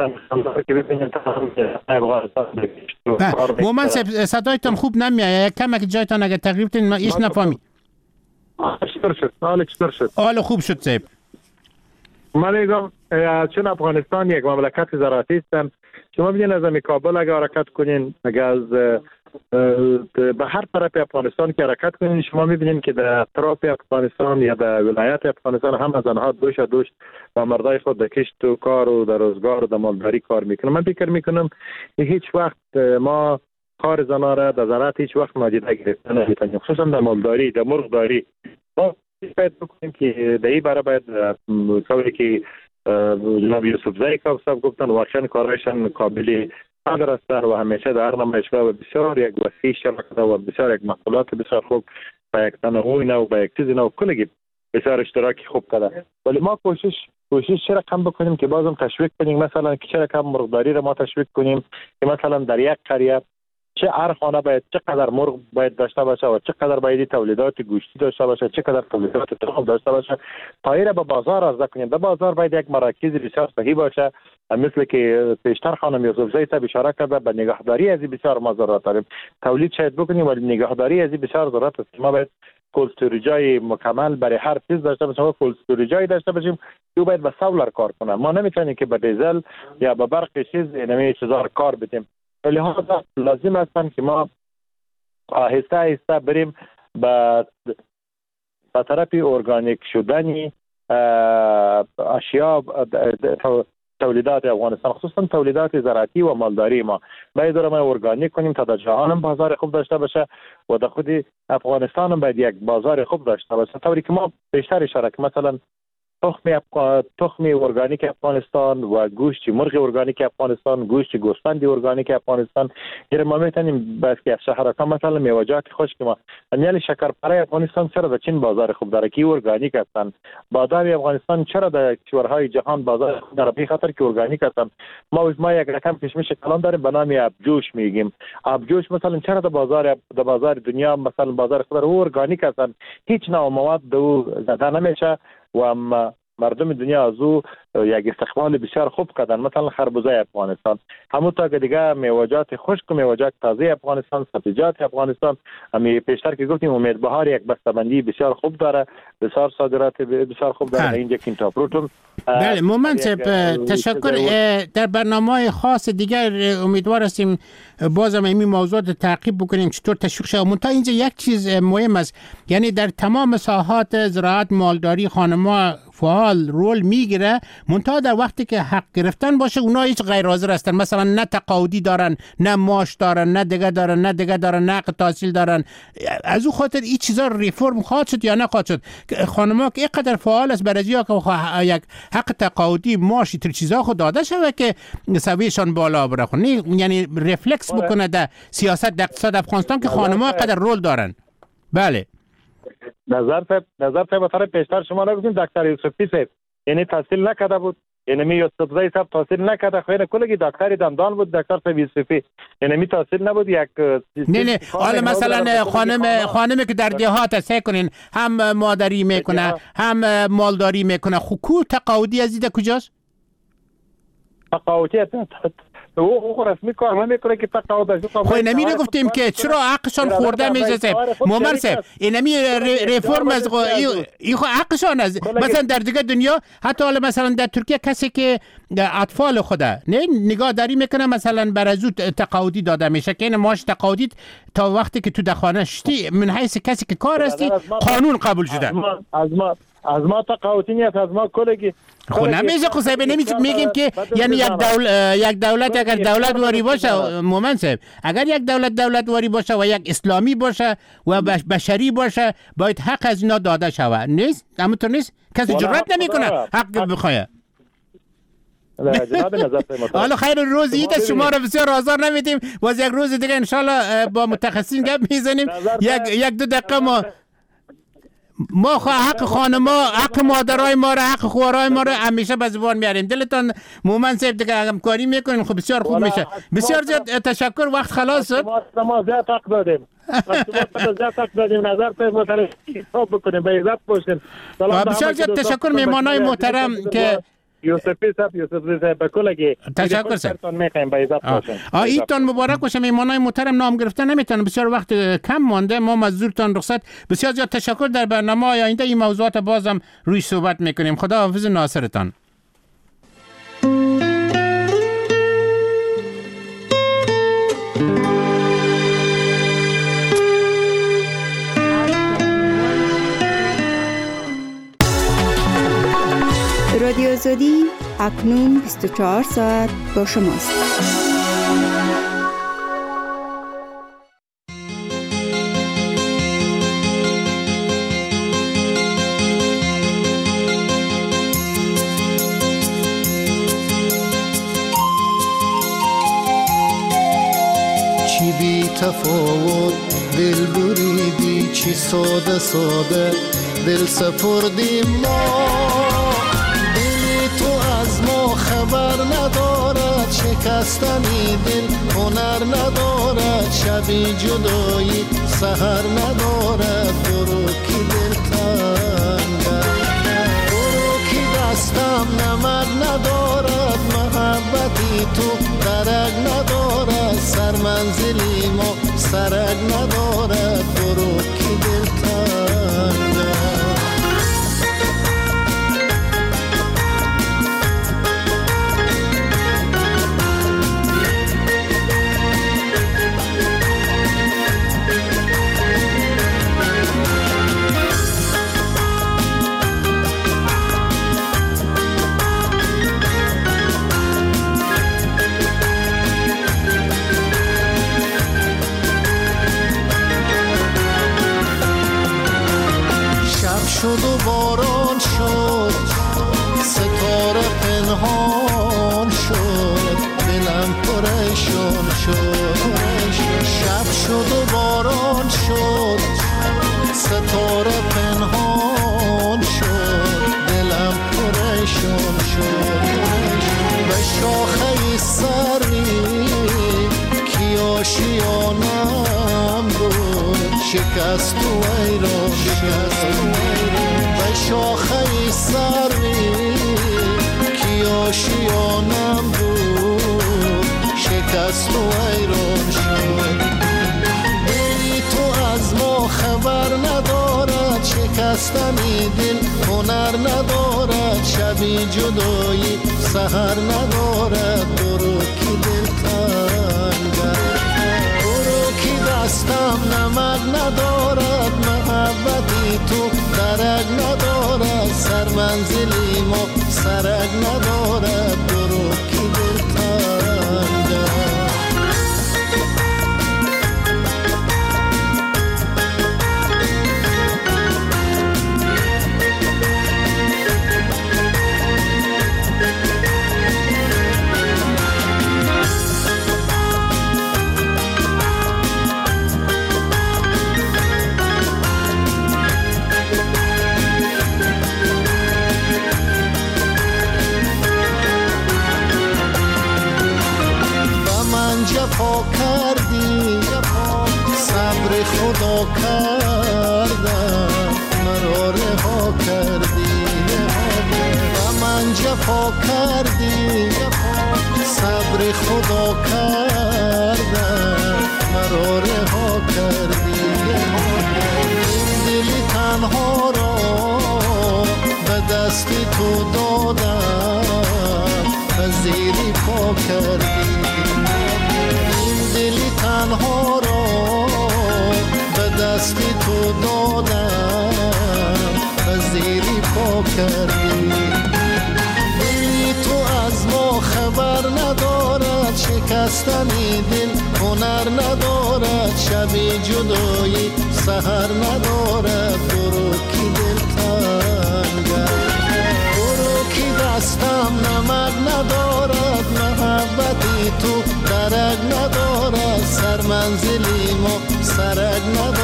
مومن صاحب صدایتان خوب نمیاد، کمک جایتان اگه تقریب کنید ایش نفهمی. چطور شد؟ حال چطور شد؟ حال خوب شد صاحب. من میگم چون افغانستان یک مملکت زراعتی است، شما ببینید از کابل اگه حرکت کنین، اگه از به هر طرف افغانستان که حرکت کنین شما میبینید که در اطراف افغانستان یا در ولایت افغانستان هم از آنها دوش دوش و مردای خود در کشت و کار و در روزگار و در مالداری کار میکنن. من فکر میکنم هیچ وقت ما کار زنان را در زراعت هیچ وقت نادیده گرفتن نمیتونیم، خصوصا در مالداری، در مرغداری. ما باید بکنیم که در این باره باید کاری که جناب یوسف زی صاحب گفتن واقعا کارایشان قابل قدر است و همیشه در هر نمایشگاه بسیار یک وسیع شرکت و بسیار یک محصولات بسیار خوب و یک تنوع نو و یک چیز نو کلگی بسیار اشتراکی خوب کرده. ولی ما کوشش کوشش چرا کم بکنیم که بازم تشویق کنیم، مثلا که چرا کم مرغداری را ما تشویق کنیم که مثلا در یک قریه چه هر خانه باید چقدر مرغ باید داشته باشه و چقدر باید تولیدات گوشتی داشته باشه، چقدر تولیدات تخم داشته باشه تا ایره به بازار عرضه کنیم. در بازار باید یک مراکز بسیار صحیح باشه، مثل که پیشتر خانم یوسف زی صاحب اشاره کرده به نگهداری از بسیار ما ضرورت داریم. تولید شاید بکنیم ولی نگهداری از بسیار ضرورت است. ما باید کولد استوریجای مکمل برای هر چیز داشته باشیم، ما کولد استوریجای داشته باشیم که باید به سولر کار کنه. ما نمیتونیم که به دیزل یا به برق چیز نمی چیزا کار بدیم. لحاظا لازم است که ما آهسته آهسته بریم به طرف ارگانیک شدنی اشیا تولیدات افغانستان، خصوصا تولیدات زراعتی و مالداری ما باید رو ما ارگانیک کنیم تا در جهان هم بازار خوب داشته باشه و در خود افغانستان هم باید یک بازار خوب داشته باشه. طوری که ما بیشتر اشاره که مثلا تخم تخم ارگانیک افغانستان و گوشت مرغ ارگانیک افغانستان، گوشت گوسفند ارگانیک افغانستان، یعنی ما میتونیم بس که شهرها مثلا میوه‌جات خشک ما یعنی شکرپاره افغانستان چرا در چین بازار خوب داره که ارگانیک هستند، بادام افغانستان چرا در کشورهای جهان بازار خوب داره به خاطر که ارگانیک هستند. ما ما یک رقم کشمش کلان داریم به نام ابجوش میگیم. ابجوش مثلا چرا در بازار در بازار دنیا مثلا بازار خوب داره ارگانیک هستند، هیچ نوع مواد دو زده نمیشه و مردم دنیا از او یک استقبال بسیار خوب کردن. مثلا خربوزه افغانستان، همونطور که دیگه میوه‌جات خشک و میوه‌جات تازه افغانستان، سبزیجات افغانستان، همین پیشتر که گفتیم امید بهار یک بسته‌بندی بسیار خوب داره، بسیار صادرات بسیار خوب داره. اینجا کینتا پروتون. بله مومن صاحب تشکر. در برنامه‌های خاص دیگر امیدوار هستیم بازم این موضوع رو تعقیب بکنیم چطور تشویق شه. منتها اینجا یک چیز مهم است، یعنی در تمام ساحات زراعت مالداری خانم‌ها فعال رول میگیره، منتها در وقتی که حق گرفتن باشه اونا هیچ غیر حاضر هستن. مثلا نه تقاعدی دارن، نه معاش دارن، نه دیگه دارن، نه دیگه دارن، نه حق تحصیل دارن. از او خاطر این چیزا ریفرم خواهد شد یا نخواهد شد؟ خانم‌ها که اینقدر فعال است برای که یک حق تقاعدی معاش تر چیزا خود داده شده که سویشان بالا بره، یعنی رفلکس بکنه در سیاست در اقتصاد افغانستان که خانم‌ها قدر رول دارن. بله نظر صاحب نظر صاحب طرف پیشتر شما نگفتین دکتر یوسفی صاحب یعنی تحصیل نکرده بود، اینمی یوسفزای صاحب تاثیر نکرده، خیلی کلگی دکتری دندان بود، دکتر صاحب یوسفی، اینمی تاثیر نبود. یک نه نه حالا مثلا خانم خانمی که در دهات است کنین هم مادری میکنه هم مالداری میکنه، خو کو تقاعدی از ایده کجاست؟ تقاعدی او رسمی کار نمیکنه که تقاعد. خو نمی گفتیم که چرا حقشان خورده میشه صاحب مومن صاحب، اینمی ریفرم از ای خو حقشان از مثلا در دیگه دنیا، حتی حالا مثلا در ترکیه کسی که اطفال خوده نه نگاه داری میکنه مثلا بر از تقاعدی داده میشه که این ماش تقاعدی تا وقتی که تو در خانه شتی من حیث کسی که کار هستی قانون قبول شده. از ما از ما تقاعدی نیست، از ما کلگی خو نمیشه خو صاحب نمیگیم که یعنی یک دولت یک دولت اگر دولت واری باشه مومن صاحب، اگر یک دولت دولت واری باشه و یک اسلامی باشه و بشری باشه باید حق از اینا داده شود. نیست همونطور نیست؟ کسی جرئت نمیکنه حق بخواه. حالا خیر روز عید شما را بسیار آزار نمیدیم، باز یک روز دیگه انشالله با متخصصین گپ میزنیم. یک یک دو دقیقه ما ما خواه حق خانما، حق مادرای ما را، حق خوارای ما را همیشه به زبان میاریم. دلتان مومن صاحب دیگه همکاری میکنین خب بسیار خوب میشه. بسیار زیاد تشکر، وقت خلاص شد. ما زیاد حق دادیم. ما زیاد حق دادیم، نظر به مطلب حساب بکنیم، به عزت باشیم. بسیار زیاد تشکر میمانای محترم که یوسفی صاحب یوسفی صاحب بکلگی تشکر صاحب میخوایم به عزت باشیم. ایدتان مبارک باشه میمانای محترم. نام گرفتن نمیتونم، بسیار وقت کم مانده، ما مزدورتان رخصت. بسیار زیاد تشکر. در برنامه آینده این موضوعات بازم روی صحبت میکنیم. خدا حافظ ناصرتان. رادیو آزادی اکنون بیست و چهار ساعت با شماست. چی بی تفاوت دل بریدی، چی ساده ساده دل سپردیم ما. خبر ندارد شکستنی دل، هنر ندارد شبی جدایی سحر ندارد. برو کی دل تنگم، برو کی دستم نمک ندارد، محبتی تو درک ندارد، سر منزلی ما سرک ندارد. برو کی دل تنگم. شد و باران شد، ستاره پنهان شد، دلم پریشان شد. شب شد و باران شد، ستاره پنهان شد، دلم پریشان شد. به شاخه سری کی آشیانم بود، شکست و ایران شد. به شاخه سری کی آشیانم بود، شکست و ایران شد. دلی تو از ما خبر ندارد، شکستنی دل هنر ندارد، شبی جدایی سحر ندارد. برو کی دل تنگم، برو کی دستم نمک ندارد، محبتی تو درک ندارد، سر منزلی ما سرک ندارد. برو کی دل تنگم. خدا کردم مرا رها کردی و من جفا کردی صبر خدا کردم مرا رها کردی این دلی تنها را به دستی تو دادم و زیری پا کردی این دلی تنها را به دستی تو دادم و زیری پا کردی دلی تو از ما خبر ندارد شکستنی دل هنر ندارد شبی جدایی سحر ندارد برو کی دل تنگم برو کی دستم نمک ندارد محبتی تو درک ندارد سر منزلی ما سرک ندارد